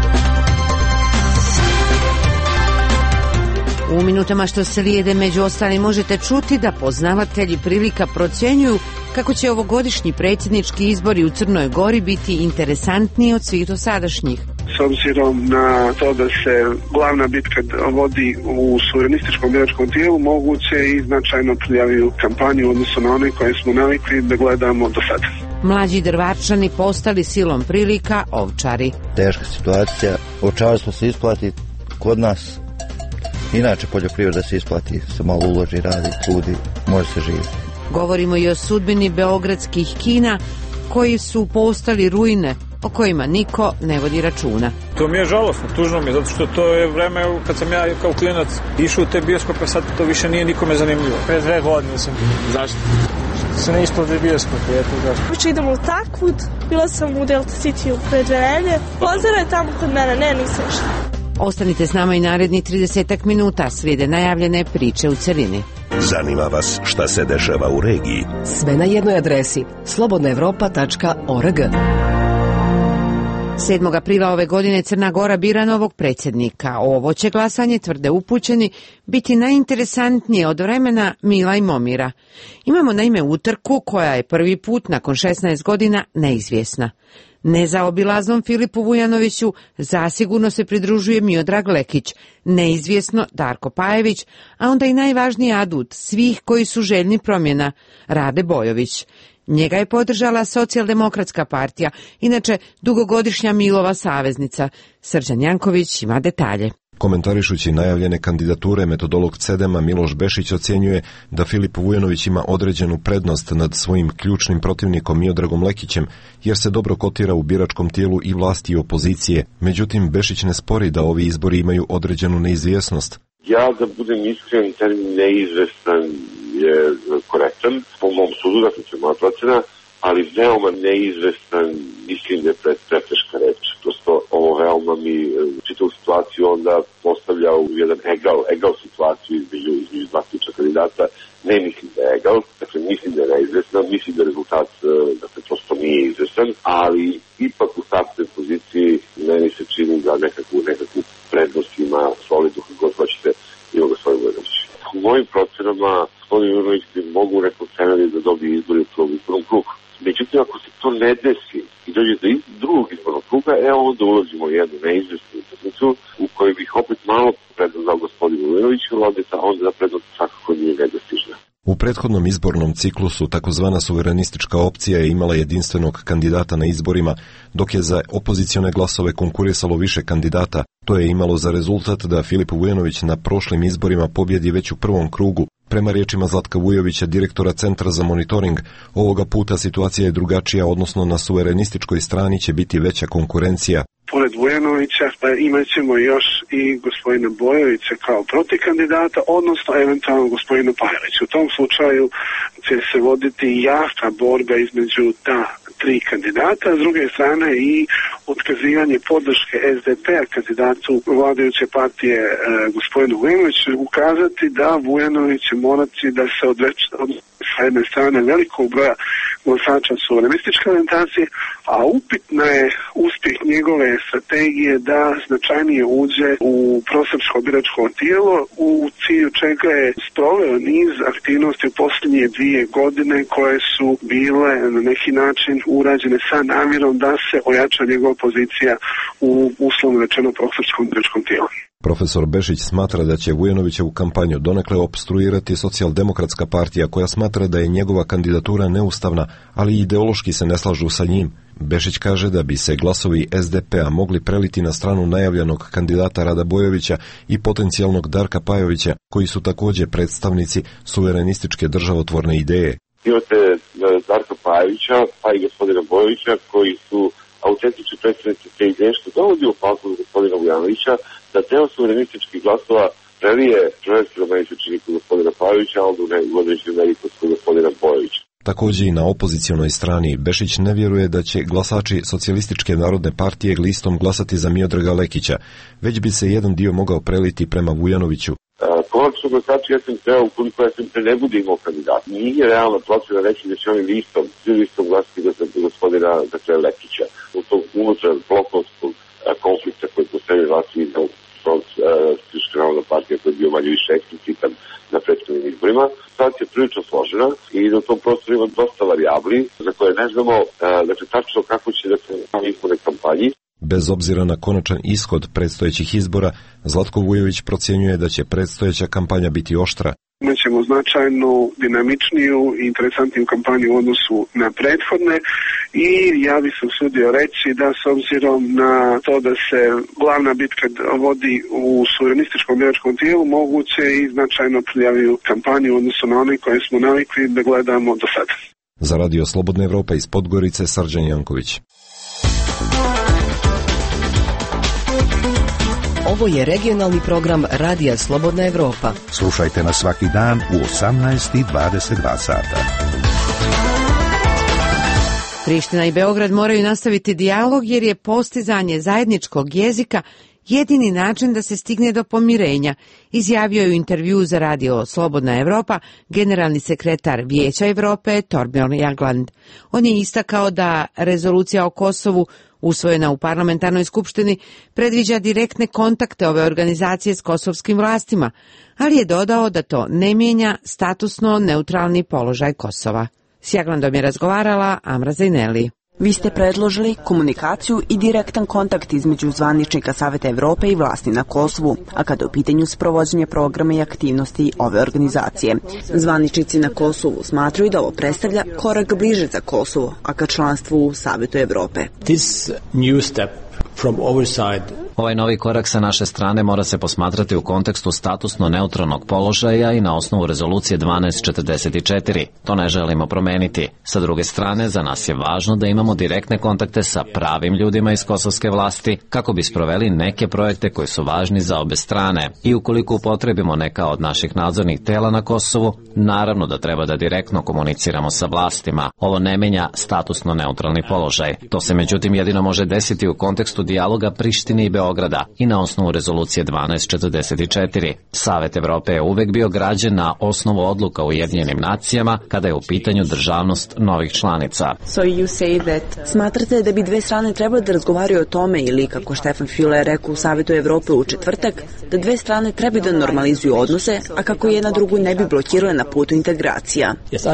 U minutama što slijede među ostalim možete čuti da poznavatelji prilika procjenjuju kako će ovogodišnji predsjednički izbori u Crnoj Gori biti interesantniji od svih dosadašnjih. S obzirom na to da se glavna bitka vodi u suverenističkom biračkom tijelu, moguće i značajno prijaviju kampanju odnosno na one koje smo navikli da gledamo do sada. Mlađi Drvačani postali silom prilika ovčari. Teška situacija, ovčarstvo se isplati kod nas. Inače poljoprivreda se isplati, se malo uloži, radi, trudi, može se živjeti. Govorimo i o sudbini beogradskih kina koji su postali ruine o kojima niko ne vodi računa. To mi je žalosno, tužno mi je, zato što to je vreme kad sam ja kao klinac išao u te bioskope, sad to više nije nikome zanimljivo. Pre 2 godine sam. Zašto? Se ne isplati bioskope, eto zašto. Uče idemo u Takvud, bila sam u Delta City pre 2 nedelje. Pozdrav je tamo kod mene, ne, nisam što. Ostanite s nama i naredni 30 minuta, slijede najavljene priče u celini. Zanima vas šta se dešava u regiji? Sve na jednoj adresi slobodnaevropa.org. 7. aprila ove godine Crna Gora bira novog predsjednika. Ovo će glasanje, tvrde upućeni, biti najinteresantnije od vremena Mila i Momira. Imamo naime utrku koja je prvi put nakon 16 godina neizvjesna. Nezaobilaznom Filipu Vujanoviću zasigurno se pridružuje Miodrag Lekić, neizvjesno Darko Pajević, a onda i najvažniji adut svih koji su željni promjena, Rade Bojović. Njega je podržala Socijaldemokratska partija, inače dugogodišnja Milova saveznica. Srđan Janković ima detalje. Komentarišući najavljene kandidature, metodolog CEDEM-a Miloš Bešić ocjenjuje da Filip Vujanović ima određenu prednost nad svojim ključnim protivnikom Miodragom Lekićem, jer se dobro kotira u biračkom tijelu i vlasti i opozicije. Međutim, Bešić ne spori da ovi izbori imaju određenu neizvjesnost. Ja, da budem iskren, termin neizvestan je korektan, po mom sudu, dakle će moja procena, ali veoma neizvestan, mislim da je preteška reč. Prosto ovo veoma mi čitavu situaciju onda postavlja u jedan egal situaciju između 2 ključna kandidata. Ne mislim da je egal, dakle mislim da je neizvestan, mislim da rezultat dakle, prosto nije izvestan, ali ipak u startnoj poziciji meni se čini da nekakvu prednost ima solidnu, kako god hoćete, ima gospodin Vujanović. U mojim procenama gospodin Vujanović bi mogu rekao scenarij da dobije izbori u prvom krugu. Međutim, ako se to ne desi i dođe do drugog izbornog kruga, onda ulazimo u jednu neizvesnu utakmicu u kojoj bih opet malo prednost dao gospodinu Vujanoviću, a onda da prednost svakako nije nedostižna. U prethodnom izbornom ciklusu takozvana suverenistička opcija je imala jedinstvenog kandidata na izborima, dok je za opozicione glasove konkurisalo više kandidata. To je imalo za rezultat da Filip Vujanović na prošlim izborima pobjedi već u prvom krugu. Prema riječima Zlatka Vujovića, direktora Centra za monitoring, ovoga puta situacija je drugačija, odnosno na suverenističkoj strani će biti veća konkurencija. Pored Vujanovića imat ćemo još i gospodina Bojovića kao protikandidata, odnosno eventualno gospodina Pajevića. U tom slučaju će se voditi jaka borba između ta 3 kandidata, a s druge strane i otkazivanje podrške SDP-a kandidatu vladajuće partije gospodinu Vujanoviću, ukazati da Vujanović će morati da se odreći sa jedne strane velikog broja glasača suverenističke orijentacije, a upitna je uspjeh njegove strategije da značajnije uđe u prosrpsko biračko tijelo, u cilju čega je sproveo niz aktivnosti u posljednje 2 godine koje su bile na neki način urađene sa namjerom da se ojača njegova pozicija u uslovno rečeno prosrpskom biračkom tijelu. Profesor Bešić smatra da će Vujanovićevu kampanju donekle opstruirati Socijaldemokratska partija, koja smatra da je njegova kandidatura neustavna, ali ideološki se ne slažu sa njim. Bešić kaže da bi se glasovi SDP-a mogli preliti na stranu najavljenog kandidata Rada Bojovića i potencijalnog Darka Pajovića, koji su također predstavnici suverenističke državotvorne ideje. Imate Darka Pajevića, pa i gospodina Bojovića, koji su autentični predstavnici te ideje, što dovodi u opasnost gospodina Vujanovića da deo suverenističkih glasova prelije prvenstveno meni se čini kod gospodina Pajovića, a onda u određenoj meri kod gospodina Bojovića. Takođe i na opozicijonoj strani Bešić ne vjeruje da će glasači Socijalističke narodne partije listom glasati za Miodraga Lekića, već bi se jedan dio mogao preliti prema Vujanoviću. Konačno glasači SNP-a, ukoliko SNP ne bude imao kandidat, nije realna procena reći da će oni listom glasati za gospodina Lekića. U tom unutar blokovskog konflikta koji postoji vlasti i Socijalistička narodna partija koji je bio manje više eksplicitan na prethodnim izborima. Situacija je prilično složena i da u tom prostoru ima dosta varijabli za koje ne znamo tačno kako će da se na izborne kampanji. Bez obzira na konačan ishod predstojećih izbora, Zlatko Vujović procjenjuje da će predstojeća kampanja biti oštra. Imaćemo značajnu, dinamičniju i interesantniju kampanju u odnosu na prethodne i ja bih se usudio reći da s obzirom na to da se glavna bitka vodi u suverenističkom biračkom tijelu, moguće i značajno prijaviju kampanju u odnosu na one koje smo navikli da gledamo do sada. Za Radio Slobodna Evropa iz Podgorice, Srđan Janković. Ovo je regionalni program Radija Slobodna Evropa. Slušajte nas svaki dan u 18:22 sata. Priština i Beograd moraju nastaviti dijalog jer je postizanje zajedničkog jezika jedini način da se stigne do pomirenja, izjavio je u intervju za Radio Slobodna Evropa generalni sekretar Vijeća Evrope Torbjörn Jagland. On je istakao da rezolucija o Kosovu usvojena u parlamentarnoj skupštini predviđa direktne kontakte ove organizacije s kosovskim vlastima, ali je dodao da to ne mijenja statusno neutralni položaj Kosova. S Jaglandom je razgovarala Amra Zajneli. Vi ste predložili komunikaciju i direktan kontakt između zvaničnika Saveta Evrope i vlasti na Kosovu, a kada je u pitanju sprovođenje programa i aktivnosti ove organizacije. Zvaničnici na Kosovu smatraju da ovo predstavlja korak bliže za Kosovo, a ka članstvu u Savetu Evrope. This new step from our side. Ovaj novi korak sa naše strane mora se posmatrati u kontekstu statusno neutralnog položaja i na osnovu rezolucije 1244. To ne želimo promeniti. Sa druge strane, za nas je važno da imamo direktne kontakte sa pravim ljudima iz kosovske vlasti kako bi sproveli neke projekte koji su važni za obe strane. I ukoliko upotrebimo neka od naših nadzornih tela na Kosovu, naravno da treba da direktno komuniciramo sa vlastima. Ovo ne menja statusno neutralni položaj. To se međutim jedino može desiti u kontekstu dijaloga Prištine i Beograda i na osnovu rezolucije 1244. Savet Evrope je uvek bio građen na osnovu odluka u Ujedinjenim nacijama kada je u pitanju državnost novih članica. Smatrate da bi dve strane trebale da razgovaraju o tome ili, kako Stefan Füle rekao u Savetu Evrope u četvrtak, da dve strane treba da normalizuju odnose, a kako jedna drugu ne bi blokirale na putu integracija?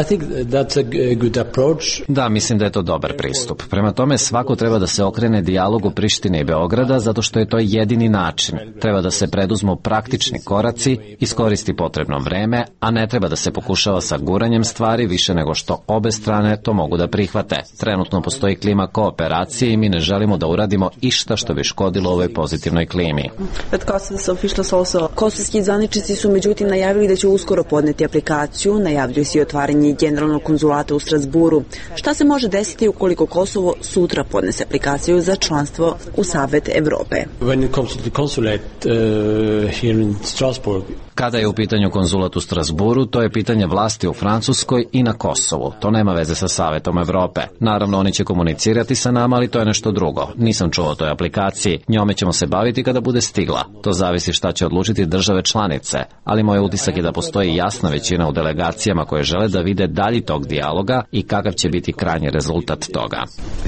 Da, mislim da je to dobar pristup. Prema tome, svako treba da se okrene dijalogu Prištine i Beograda zato što je to jedini način. Treba da se preduzmu praktični koraci, iskoristi potrebno vreme, a ne treba da se pokušava sa guranjem stvari više nego što obe strane to mogu da prihvate. Trenutno postoji klima kooperacije i mi ne želimo da uradimo išta što bi škodilo ovoj pozitivnoj klimi. Kosovski zvaničnici su međutim najavili da će uskoro podneti aplikaciju, najavljuje se i otvaranje generalnog konzulata u Strasburu. Šta se može desiti ukoliko Kosovo sutra podnese aplikaciju za članstvo u Savet Evrope? Kada je u pitanju konzulat u Strasburu, to je pitanje vlasti u Francuskoj i na Kosovu. To nema veze sa Savetom Evrope. Naravno, oni će komunicirati sa nama, ali to je nešto drugo. Nisam čuo o toj aplikaciji. Njome ćemo se baviti kada bude stigla. To zavisi šta će odlučiti države članice, ali moj utisak je da postoji jasna većina u delegacijama koje žele da vide dalji tog dijaloga i kakav će biti krajnji rezultat toga.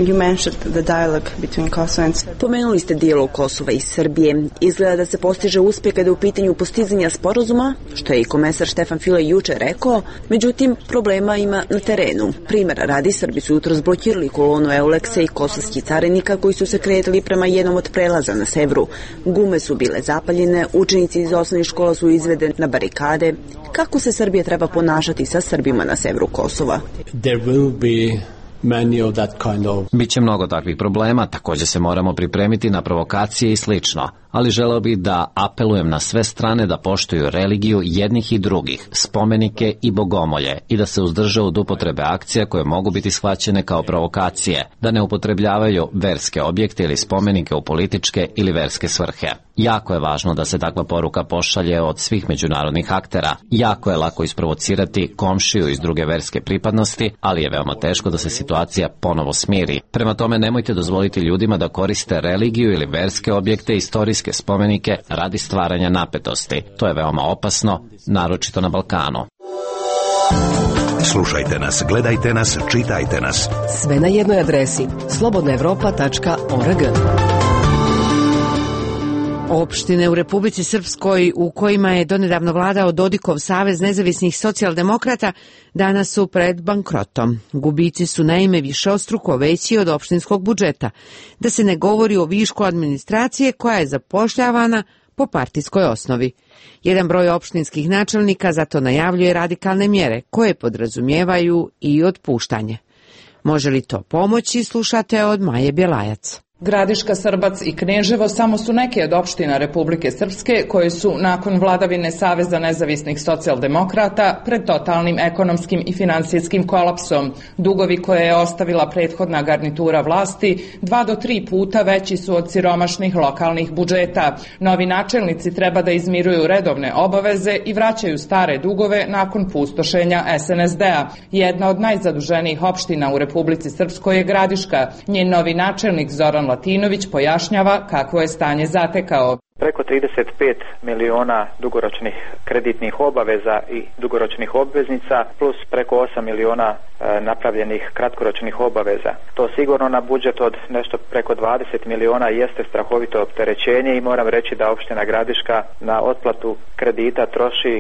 Pomenuli ste dijalog Kosova i Srbije. Izgleda da se postiže uspjeh kada je u pitanju postizanja sporazuma, što je i komesar Stefan Füle juče rekao, međutim problema ima na terenu. Primjer radi, Srbi su jutro zblokirali kolonu Euleksa i kosovskih carinika koji su se kretali prema jednom od prelaza na severu. Gume su bile zapaljene, učenici iz osnovnih škola su izvedeni na barikade. Kako se Srbija treba ponašati sa Srbima na severu Kosova? There will be many of that kind of... Biće mnogo takvih problema, također se moramo pripremiti na provokacije i slično, ali želeo bih da apelujem na sve strane da poštuju religiju jednih i drugih, spomenike i bogomolje i da se uzdrže od upotrebe akcija koje mogu biti shvaćene kao provokacije, da ne upotrebljavaju verske objekte ili spomenike u političke ili verske svrhe. Jako je važno da se takva poruka pošalje od svih međunarodnih aktera. Jako je lako isprovocirati komšiju iz druge verske pripadnosti, ali je veoma teško da se situacija ponovo smiri. Prema tome nemojte dozvoliti ljudima da koriste religiju ili verske objekte, istorijske spomenike radi stvaranja napetosti. To je veoma opasno, naročito na Balkanu. Slušajte nas, gledajte nas, čitajte nas. Sve na jednoj adresi slobodnaevropa.org. Opštine u Republici Srpskoj u kojima je donedavno vladao Dodikov Savez nezavisnih socijaldemokrata danas su pred bankrotom. Gubici su naime višestruko veći od opštinskog budžeta, da se ne govori o višku administracije koja je zapošljavana po partijskoj osnovi. Jedan broj opštinskih načelnika zato najavljuje radikalne mjere koje podrazumijevaju i otpuštanje. Može li to pomoći, slušate od Maje Bjelajac. Gradiška, Srbac i Kneževo samo su neke od opština Republike Srpske koje su nakon vladavine Saveza nezavisnih socijaldemokrata pred totalnim ekonomskim i finansijskim kolapsom. Dugovi koje je ostavila prethodna garnitura vlasti 2 do 3 puta veći su od siromašnih lokalnih budžeta. Novi načelnici treba da izmiruju redovne obaveze i vraćaju stare dugove nakon pustošenja SNSD-a. Jedna od najzaduženijih opština u Republici Srpskoj je Gradiška. Njen novi načelnik Zoran Latinović pojašnjava kakvo je stanje zatekao. Preko 35 miliona dugoročnih kreditnih obaveza i dugoročnih obveznica plus preko 8 miliona napravljenih kratkoročnih obaveza. To sigurno na budžet od nešto preko 20 miliona jeste strahovito opterećenje i moram reći da opština Gradiška na otplatu kredita troši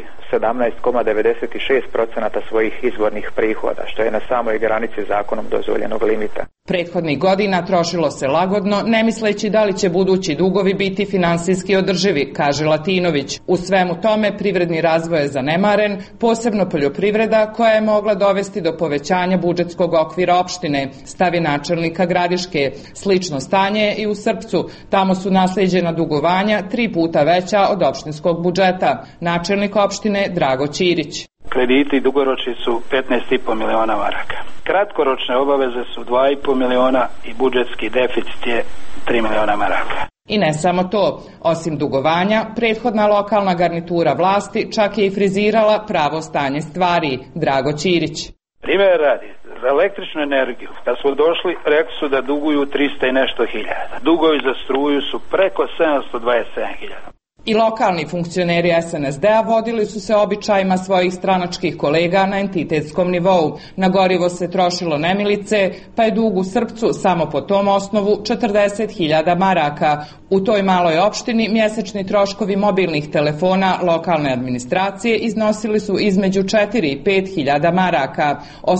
17,96% svojih izvornih prihoda, što je na samoj granici zakonom dozvoljenog limita. Prethodnih godina trošilo se lagodno, ne misleći da li će budući dugovi biti finansijski održivi, kaže Latinović. U svemu tome privredni razvoj je zanemaren, posebno poljoprivreda koja je mogla dovesti do povećanja budžetskog okvira opštine, stavi načelnika Gradiške. Slično stanje je i u Srpcu. Tamo su naslijeđena dugovanja 3 puta veća od opštinskog budžeta. Načelnik opštine Drago Ćirić. Krediti dugoročni su 15,5 miliona maraka. Kratkoročne obaveze su 2,5 miliona i budžetski deficit je 3 miliona maraka. I ne samo to, osim dugovanja, prethodna lokalna garnitura vlasti čak je i frizirala pravo stanje stvari, Drago Ćirić. Primjer radi, za električnu energiju, kad smo došli, rekli su da duguju 300 i nešto hiljada. Dugovi za struju su preko 727 hiljada. I lokalni funkcioneri SNSD-a vodili su se običajima svojih stranačkih kolega na entitetskom nivou. Na gorivo se trošilo nemilice, pa je dug u Srpcu samo po tom osnovu 40.000 maraka. U toj maloj opštini mjesečni troškovi mobilnih telefona lokalne administracije iznosili su između 4 i 5.000 maraka.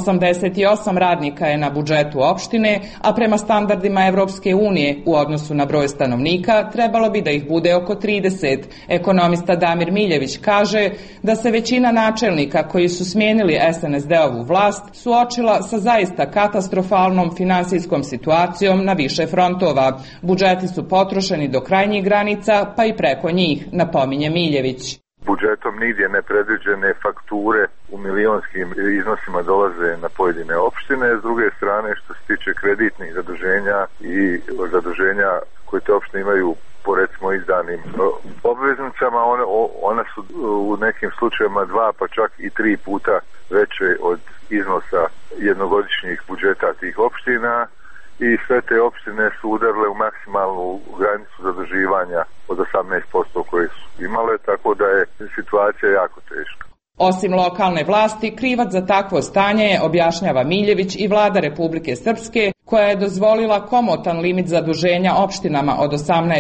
88 radnika je na budžetu opštine, a prema standardima Evropske unije u odnosu na broj stanovnika trebalo bi da ih bude oko 30. Ekonomista Damir Miljević kaže da se većina načelnika koji su smijenili SNSD-ovu vlast suočila sa zaista katastrofalnom finansijskom situacijom na više frontova. Budžeti su potrošeni do krajnjih granica, pa i preko njih, napominje Miljević. Budžetom nigdje ne predviđene fakture u milionskim iznosima dolaze na pojedine opštine. S druge strane, što se tiče kreditnih zaduženja i zaduženja koje te opštine imaju po recimo izdanim obveznicama, one su u nekim slučajevima 2 pa čak i 3 puta veće od iznosa jednogodišnjih budžeta tih opština i sve te opštine su udarile u maksimalnu granicu zaduživanja od 18% koje su imale, tako da je situacija jako teška. Osim lokalne vlasti, krivac za takvo stanje je, objašnjava Miljević, i vlada Republike Srpske, koja je dozvolila komotan limit zaduženja opštinama od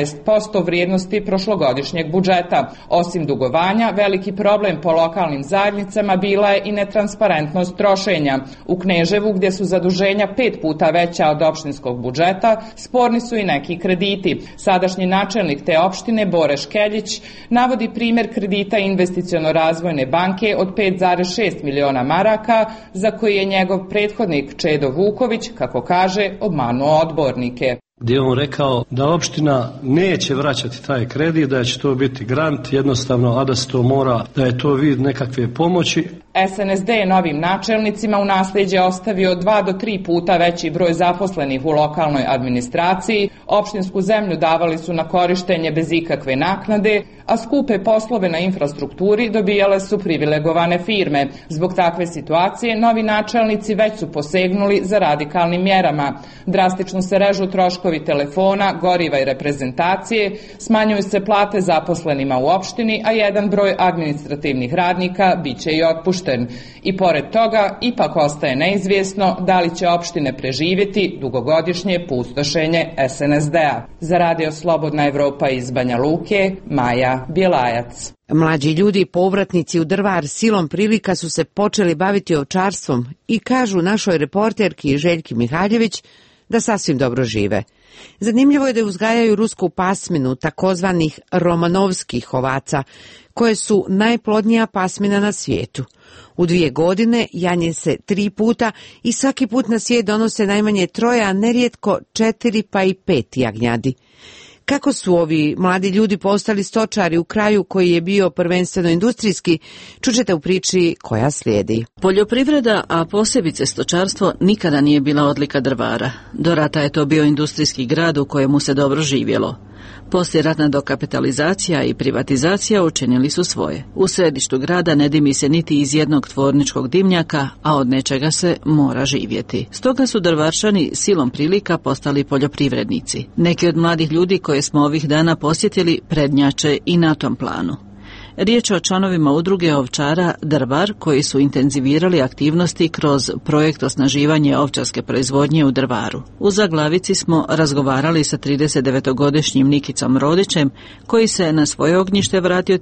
18% vrijednosti prošlogodišnjeg budžeta. Osim dugovanja, veliki problem po lokalnim zajednicama bila je i netransparentnost trošenja. U Kneževu, gdje su zaduženja 5 puta veća od opštinskog budžeta, sporni su i neki krediti. Sadašnji načelnik te opštine, Bore Škeljić, navodi primjer kredita Investiciono-razvojne banke od 5,6 miliona maraka, za koji je njegov prethodnik Čedo Vuković, kako kaže, obmanuo odbornike. Gdje je on rekao da opština neće vraćati taj kredit, da će to biti grant jednostavno, a da se to mora, da je to vid nekakve pomoći. SNSD je novim načelnicima u nasljeđe ostavio 2 do 3 puta veći broj zaposlenih u lokalnoj administraciji, opštinsku zemlju davali su na korištenje bez ikakve naknade, a skupe poslove na infrastrukturi dobijale su privilegovane firme. Zbog takve situacije novi načelnici već su posegnuli za radikalnim mjerama. Drastično se režu troškovi telefona, goriva i reprezentacije, smanjuju se plate zaposlenima u opštini, a jedan broj administrativnih radnika biće i otpušten. I pored toga, ipak ostaje neizvjesno da li će opštine preživjeti dugogodišnje pustošenje SNSD-a. Za Radio Slobodna Evropa iz Banja Luke, Maja Bjelajac. Mlađi ljudi, povratnici u Drvar, silom prilika su se počeli baviti ovčarstvom i kažu našoj reporterki Željki Mihaljević da sasvim dobro žive. Zanimljivo je da uzgajaju rusku pasminu, takozvanih romanovskih ovaca, koje su najplodnija pasmina na svijetu. U 2 godine janje se 3 puta i svaki put na svijet donose najmanje 3, a nerijetko 4 pa i 5 jagnjadi. Kako su ovi mladi ljudi postali stočari u kraju koji je bio prvenstveno industrijski, čućete u priči koja slijedi. Poljoprivreda, a posebice stočarstvo, nikada nije bila odlika Drvara. Do rata je to bio industrijski grad u kojemu se dobro živjelo. Poslijeratna dokapitalizacija i privatizacija učinili su svoje. U središtu grada ne dimi se niti iz jednog tvorničkog dimnjaka, a od nečega se mora živjeti. Stoga su Drvarčani silom prilika postali poljoprivrednici. Neki od mladih ljudi koje smo ovih dana posjetili prednjače i na tom planu. Riječ je o članovima udruge ovčara Drvar koji su intenzivirali aktivnosti kroz projekt osnaživanje ovčarske proizvodnje u Drvaru. U zaglavici smo razgovarali sa 39-godišnjim Nikicom Rodićem koji se na svoje ognjište vratio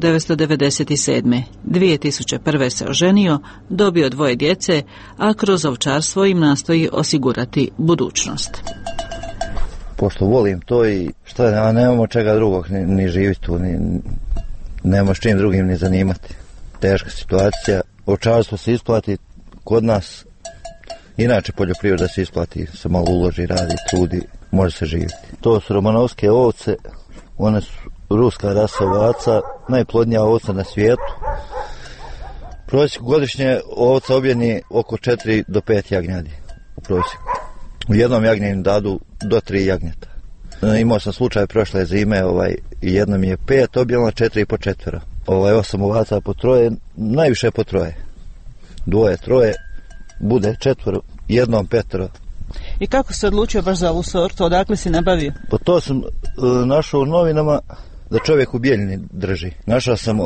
1997. 2001. se oženio, dobio 2 djece, a kroz ovčarstvo im nastoji osigurati budućnost. Pošto volim to i šta, nemamo čega drugog ni živjeti tu, nema s čim drugim ni zanimati. Teška situacija. Ovčarstvo se isplati kod nas. Inače poljoprivreda se isplati, se malo uloži, radi, trudi, može se živjeti. To su romanovske ovce, one su ruska rasa ovaca, najplodnija ovca na svijetu. Prosjeku godišnje ovca objeni oko 4 do 5 jagnjadi u prosjeku. U jednom jagnjenu dadu do 3 jagnjeta. Imao sam slučaj prošle zime, jednom je 5 objela, 4 po 4. 8 ovaca po 3, najviše po 3. 2, 3, bude 4, jednom 5. I kako se odlučio baš za ovu sortu, odakle si nabavio? Pa to sam našao u novinama da čovjek u Bijeljini drži. Našao sam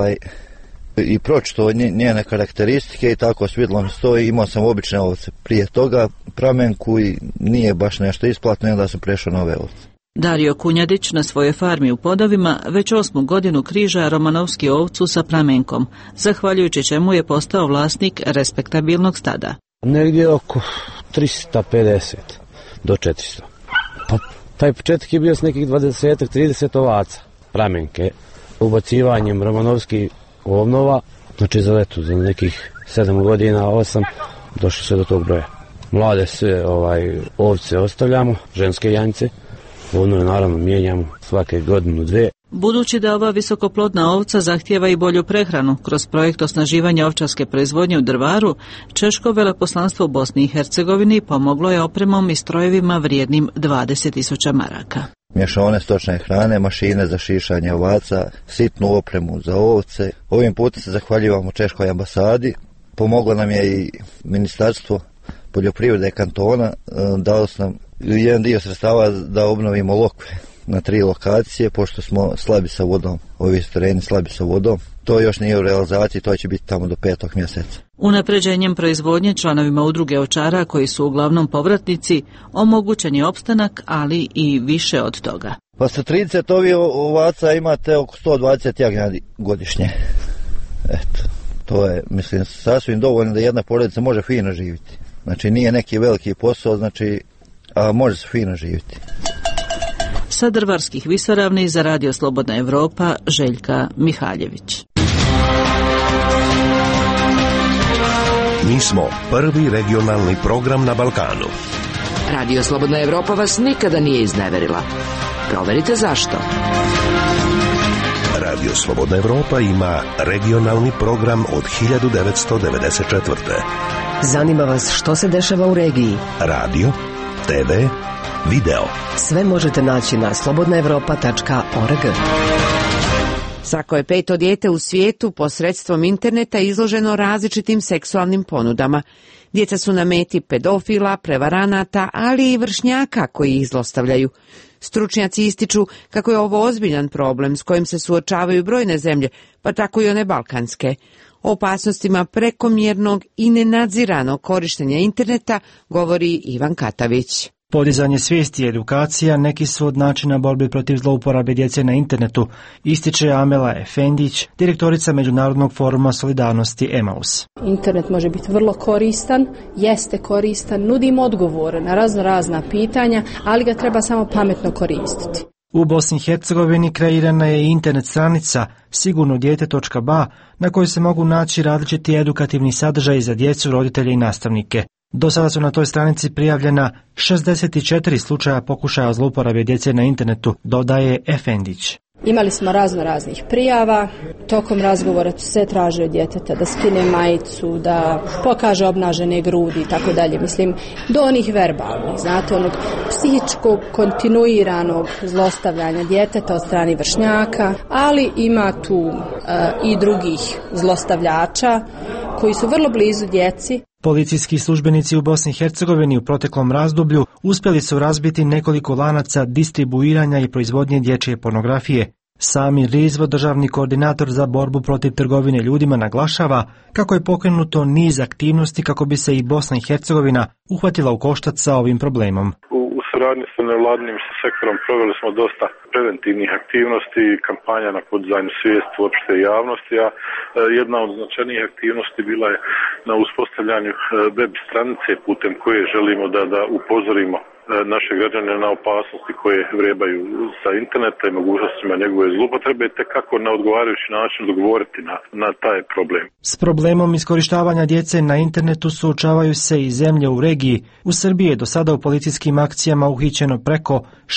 i pročitao njene karakteristike i tako svidjelo mi stoji, imao sam obične ovce. Prije toga pramenku i nije baš nešto isplatno i onda sam prešao na ove ovce. Dario Kunjadić na svojoj farmi u Podovima već 8. godinu križa romanovski ovcu sa pramenkom, zahvaljujući čemu je postao vlasnik respektabilnog stada. Negdje oko 350 do 400. Pa taj početak je bio s nekih 20-30 ovaca pramenke. Ubacivanjem romanovskih ovnova, znači za nekih 7 godina, 8, došlo se do tog broja. Mlade sve ovce ostavljamo, ženske janjce, ovnove naravno mijenjamo svake godinu 2. Budući da ova visokoplodna ovca zahtijeva i bolju prehranu, kroz projekt osnaživanja ovčarske proizvodnje u Drvaru, Češko veleposlanstvo u Bosni i Hercegovini pomoglo je opremom i strojevima vrijednim 20.000 maraka. Mješovne stočne hrane, mašine za šišanje ovaca, sitnu opremu za ovce. Ovim putem se zahvaljujemo Češkoj ambasadi. Pomoglo nam je i Ministarstvo poljoprivrede kantona. Dalo su nam jedan dio sredstava da obnovimo lokve na 3 lokacije, pošto smo slabi sa vodom, ovi tereni slabi sa vodom. To još nije u realizaciji, to će biti tamo do 5. mjeseca. Unapređenjem proizvodnje članovima udruge ovčara, koji su uglavnom povratnici, omogućen je opstanak, ali i više od toga. Pa sa 30 ovih ovaca imate oko 120 jagnjadi godišnje. Eto, to je, mislim, sasvim dovoljno da jedna porodica može fino živjeti. Znači, nije neki veliki posao, znači, a može se fino živjeti. Sa Drvarskih visoravni za Radio Slobodna Evropa, Željka Mihaljević. Mi smo prvi regionalni program na Balkanu. Radio Slobodna Evropa vas nikada nije izneverila. Proverite zašto. Radio Slobodna Evropa ima regionalni program od 1994. Zanima vas što se dešava u regiji? Radio, TV, video. Sve možete naći na slobodnaevropa.org. Svako je 5. dijete u svijetu posredstvom interneta izloženo različitim seksualnim ponudama. Djeca su na meti pedofila, prevaranata, ali i vršnjaka koji ih zlostavljaju. Stručnjaci ističu kako je ovo ozbiljan problem s kojim se suočavaju brojne zemlje, pa tako i one balkanske. O opasnostima prekomjernog i nenadziranog korištenja interneta govori Ivan Katavić. Podizanje svijesti i edukacija neki su od načina borbe protiv zlouporabe djece na internetu, ističe Amela Efendić, direktorica Međunarodnog foruma solidarnosti Emaus. Internet može biti vrlo koristan, jeste koristan, nudim odgovore na razna pitanja, ali ga treba samo pametno koristiti. U Bosni i Hercegovini kreirana je internet stranica sigurnodjete.ba na kojoj se mogu naći različiti edukativni sadržaji za djecu, roditelje i nastavnike. Do sada su na toj stranici prijavljena 64 slučaja pokušaja zlouporabe djece na internetu, dodaje Efendić. Imali smo raznih prijava, tokom razgovora se traži od djeteta da skine majicu, da pokaže obnažene grudi i tako dalje. Mislim, do onih verbalnih, znate, onog psihičkog, kontinuiranog zlostavljanja djeteta od strane vršnjaka, ali ima tu i drugih zlostavljača koji su vrlo blizu djeci. Policijski službenici u Bosni i Hercegovini u proteklom razdoblju uspjeli su razbiti nekoliko lanaca distribuiranja i proizvodnje dječje pornografije. Sami Rizvo, državni koordinator za borbu protiv trgovine ljudima, naglašava kako je pokrenuto niz aktivnosti kako bi se i Bosna i Hercegovina uhvatila u koštac sa ovim problemom. U suradnji sa nevladinim sektorom proveli smo dosta preventivnih aktivnosti i kampanja na podizanju svijesti uopšte javnosti, a jedna od značajnijih aktivnosti bila je na uspostavljanju web stranice putem koje želimo da upozorimo naše građane na opasnosti koje vrebaju sa interneta i mogućnostima njegove zloupotrebe, te kako na odgovarajući način dogovoriti na taj problem. S problemom iskorištavanja djece na internetu suočavaju se i zemlje u regiji. U Srbiji je do sada u policijskim akcijama uhićeno preko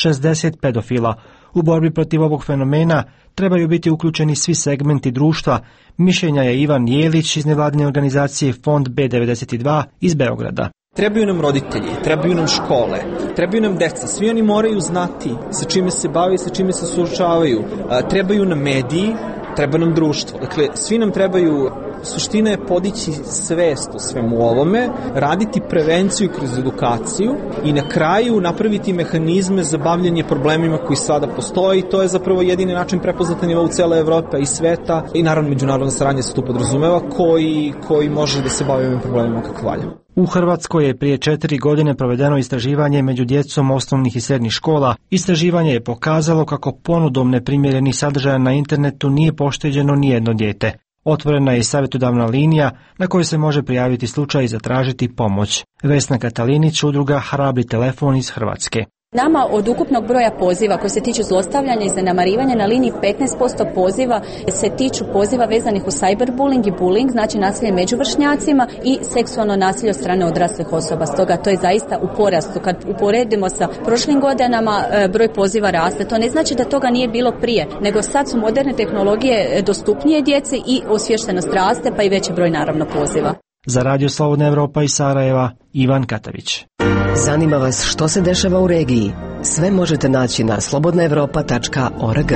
60 pedofila. U borbi protiv ovog fenomena trebaju biti uključeni svi segmenti društva. Mišljenja je Ivan Jelić iz nevladine organizacije Fond B92 iz Beograda. Trebaju nam roditelji, trebaju nam škole, trebaju nam deca, svi oni moraju znati sa čime se bave i sa čime se suočavaju. Trebaju nam mediji, treba nam društvo. Dakle, svi nam trebaju, suština je podići svest o svemu ovome, raditi prevenciju kroz edukaciju i na kraju napraviti mehanizme za bavljanje problemima koji sada postoji. To je zapravo jedini način prepoznat na nivou cele Evrope i sveta i naravno međunarodna saradnja se tu podrazumeva koji može da se bavi ovim problemima kako valja. U Hrvatskoj je prije 4 godine provedeno istraživanje među djecom osnovnih i srednjih škola. Istraživanje je pokazalo kako ponudom neprimjerenih sadržaja na internetu nije pošteđeno nijedno dijete. Otvorena je i savjetodavna linija na kojoj se može prijaviti slučaj i zatražiti pomoć. Vesna Katalinić, udruga Hrabri telefon iz Hrvatske. Nama od ukupnog broja poziva koji se tiču zlostavljanja i zanemarivanja na liniji 15% poziva se tiču poziva vezanih u cyberbullying i bullying, znači nasilje među vršnjacima i seksualno nasilje od strane odraslih osoba. Stoga to je zaista u porastu. Kad uporedimo sa prošlim godinama, broj poziva raste. To ne znači da toga nije bilo prije, nego sad su moderne tehnologije dostupnije djeci i osviještenost raste, pa i veći broj naravno poziva. Za Radio Slobodna Evropa iz Sarajeva, Ivan Katavić. Zanima vas što se dešava u regiji? Sve možete naći na slobodnaevropa.org.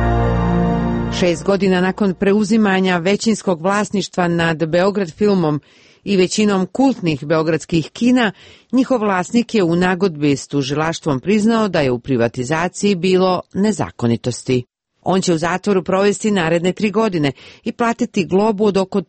6 godina nakon preuzimanja većinskog vlasništva nad Beograd filmom i većinom kultnih beogradskih kina, njihov vlasnik je u nagodbi s tužilaštvom priznao da je u privatizaciji bilo nezakonitosti. On će u zatvoru provesti naredne 3 godine i platiti globu od oko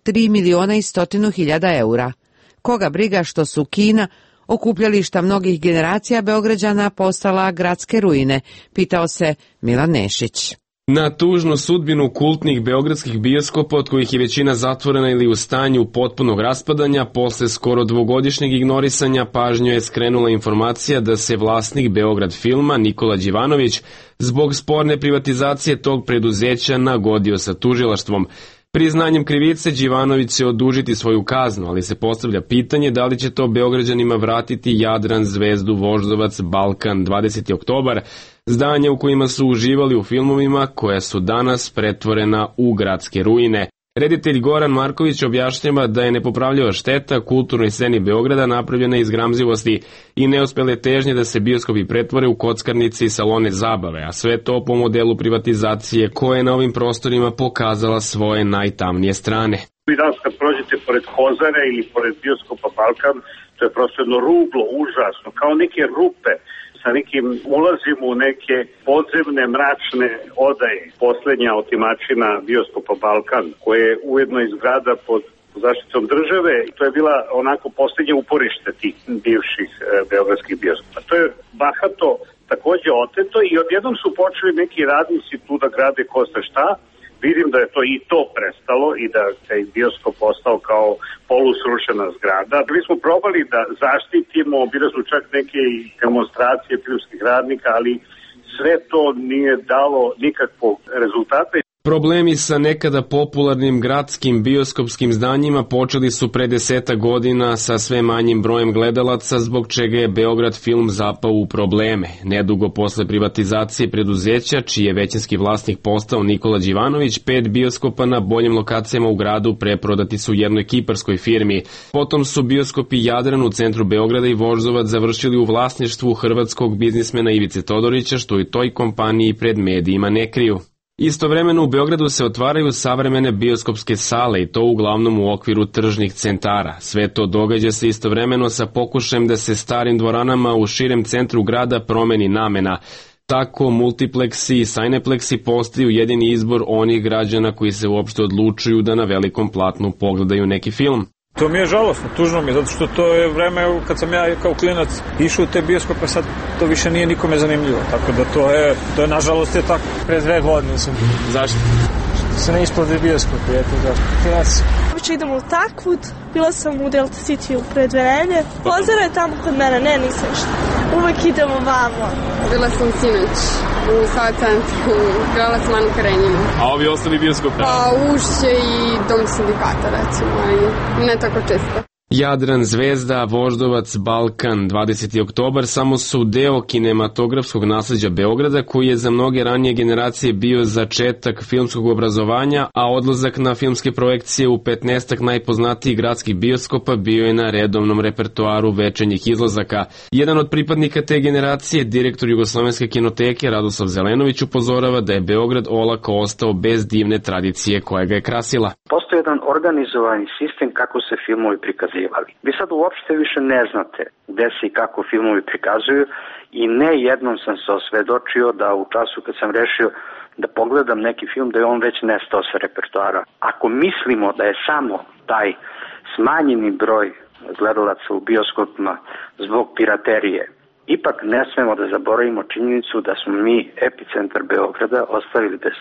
3.100.000 eura. Koga briga što su Kina, okupljališta mnogih generacija Beograđana, postala gradske ruine, pitao se Milan Nešić. Na tužnu sudbinu kultnih beogradskih bioskopa, od kojih je većina zatvorena ili u stanju potpunog raspadanja, posle skoro 2-godišnjeg ignorisanja pažnju je skrenula informacija da se vlasnik Beograd filma Nikola Đivanović zbog sporne privatizacije tog preduzeća nagodio sa tužilaštvom. Priznanjem krivice Đivanović će odužiti svoju kaznu, ali se postavlja pitanje da li će to Beograđanima vratiti Jadran, Zvezdu, Voždovac, Balkan, 20. oktobar, zdanja u kojima su uživali u filmovima koja su danas pretvorena u gradske ruine. Reditelj Goran Marković objašnjava da je nepopravljiva šteta kulturnoj sceni Beograda napravljena iz gramzivosti i neuspele težnje da se bioskopi pretvore u kockarnice i salone zabave, a sve to po modelu privatizacije koja je na ovim prostorima pokazala svoje najtamnije strane. I danas kad prođete pored Kozare ili pored bioskopa Balkan, to je prosto jedno ruglo, užasno, kao neke rupe, sa nekim ulazimo u neke podzemne mračne odaje. Poslednja otimačina bioskopa Balkan, koja je ujedno i zgrada pod zaštitom države, to je bila onako posljednje uporište tih bivših beogradskih bioskopa. To je bahato takođe oteto i odjednom su počeli neki radnici tu da grade ko zna šta. Vidim da je to i to prestalo i da je bioskop ostao kao polusrušena zgrada. Mi smo probali da zaštitimo, bile su čak neke demonstracije filmskih radnika, ali sve to nije dalo nikakvog rezultata. Problemi sa nekada popularnim gradskim bioskopskim zdanjima počeli su pre 10 godina sa sve manjim brojem gledalaca, zbog čega je Beograd film zapao u probleme. Nedugo posle privatizacije preduzeća, čiji je većinski vlasnik postao Nikola Đivanović, 5 bioskopa na boljim lokacijama u gradu preprodati su jednoj kiparskoj firmi. Potom su bioskopi Jadran u centru Beograda i Voždovac završili u vlasništvu hrvatskog biznismena Ivice Todorića, što i toj kompaniji pred medijima ne kriju. Istovremeno u Beogradu se otvaraju savremene bioskopske sale i to uglavnom u okviru tržnih centara. Sve to događa se istovremeno sa pokušajem da se starim dvoranama u širem centru grada promeni namena. Tako multipleksi i sajnepleksi postaju jedini izbor onih građana koji se uopšte odlučuju da na velikom platnu pogledaju neki film. To mi je žalostno, tužno mi je, zato što to je vreme kad sam ja kao klinac išao u te bioskope, sad to više nije nikome zanimljivo, tako da to je nažalost je tako. Pre 2 godine sam. Zašto? Što se ne isplate bioskope, eto zašto. Klinac. Uče idemo u Takvud, bila sam u Delta City pre 2 nedelje. Kozara je tamo kod mene, ne, nisam što. Uvek idemo vamo. Bila sam sinoć u Sava centru, gledala sam Anu Karenjinu. A ovi ostali bioskope? Pa Ušće i Dom sindikata, recimo, ali ne tako često. Jadran, Zvezda, Voždovac, Balkan, 20. oktobar samo su deo kinematografskog nasleđa Beograda, koji je za mnoge ranije generacije bio začetak filmskog obrazovanja, a odlazak na filmske projekcije u 15-ak najpoznatijih gradskih bioskopa bio je na redovnom repertoaru večernjih izlazaka. Jedan od pripadnika te generacije, direktor Jugoslovenske kinoteke Radoslav Zelenović, upozorava da je Beograd olako ostao bez divne tradicije koja ga je krasila. Postoji jedan organizovani sistem kako se filmovi prikazivali. Vi sad uopšte više ne znate gde se i kako filmovi prikazuju i ne jednom sam se osvedočio da u času kad sam rešio da pogledam neki film da je on već nestao sa repertoara. Ako mislimo da je samo taj smanjeni broj gledalaca u bioskopima zbog piraterije, ipak ne smemo da zaboravimo činjenicu da smo mi epicentar Beograda ostavili bez,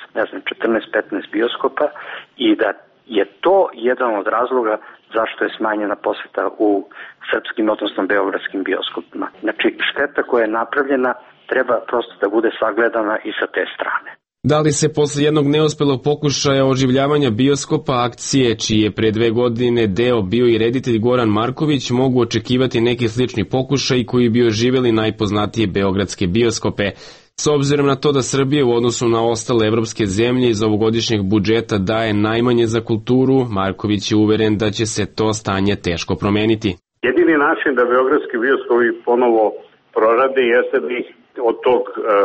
14-15 bioskopa i da je to jedan od razloga zašto je smanjena poseta u srpskim, odnosno beogradskim bioskopima. Znači, šteta koja je napravljena treba prosto da bude sagledana i sa te strane. Da li se posle jednog neuspelog pokušaja oživljavanja bioskopa akcije, čiji je pre 2 godine deo bio i reditelj Goran Marković, mogu očekivati neki slični pokušaj koji bi oživjeli najpoznatije beogradske bioskope? S obzirom na to da Srbija u odnosu na ostale evropske zemlje iz ovogodišnjeg budžeta daje najmanje za kulturu, Marković je uveren da će se to stanje teško promeniti. Jedini način da beogradski bioskopi ponovo prorade jeste da ih od tog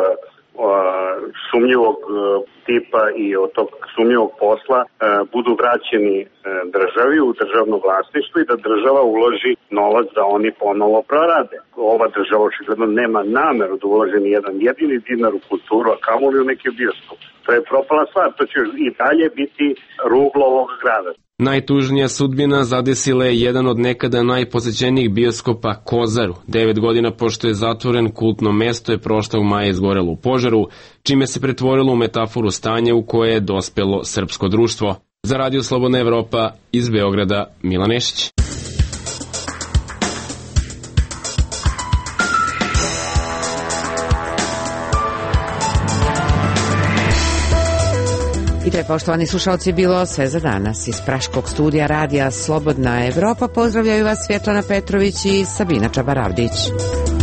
sumnjivog tipa i od tog sumnjivog posla budu vraćeni državi u državno vlasništvo i da država uloži novac da oni ponovo prorade. Ova država očigledno nema nameru da uloži ni jedan jedini dinar u kulturu, a kamoli u neke bioskope. To je propala stvar, to će i dalje biti ruglo ovog grada. Najtužnija sudbina zadesila je jedan od nekada najposećenijih bioskopa Kozaru. 9 godina pošto je zatvoren, kultno mesto je prošlog maja izgorelo u požaru, čime se pretvorilo u metaforu stanja u koje je dospelo srpsko društvo. Za Radio Slobodna Evropa iz Beograda, Milan Nešić. I to je, poštovani slušalci, bilo sve za danas. Iz praškog studija Radija Slobodna Evropa pozdravljaju vas Svjetlana Petrović i Sabina Čabaravdić.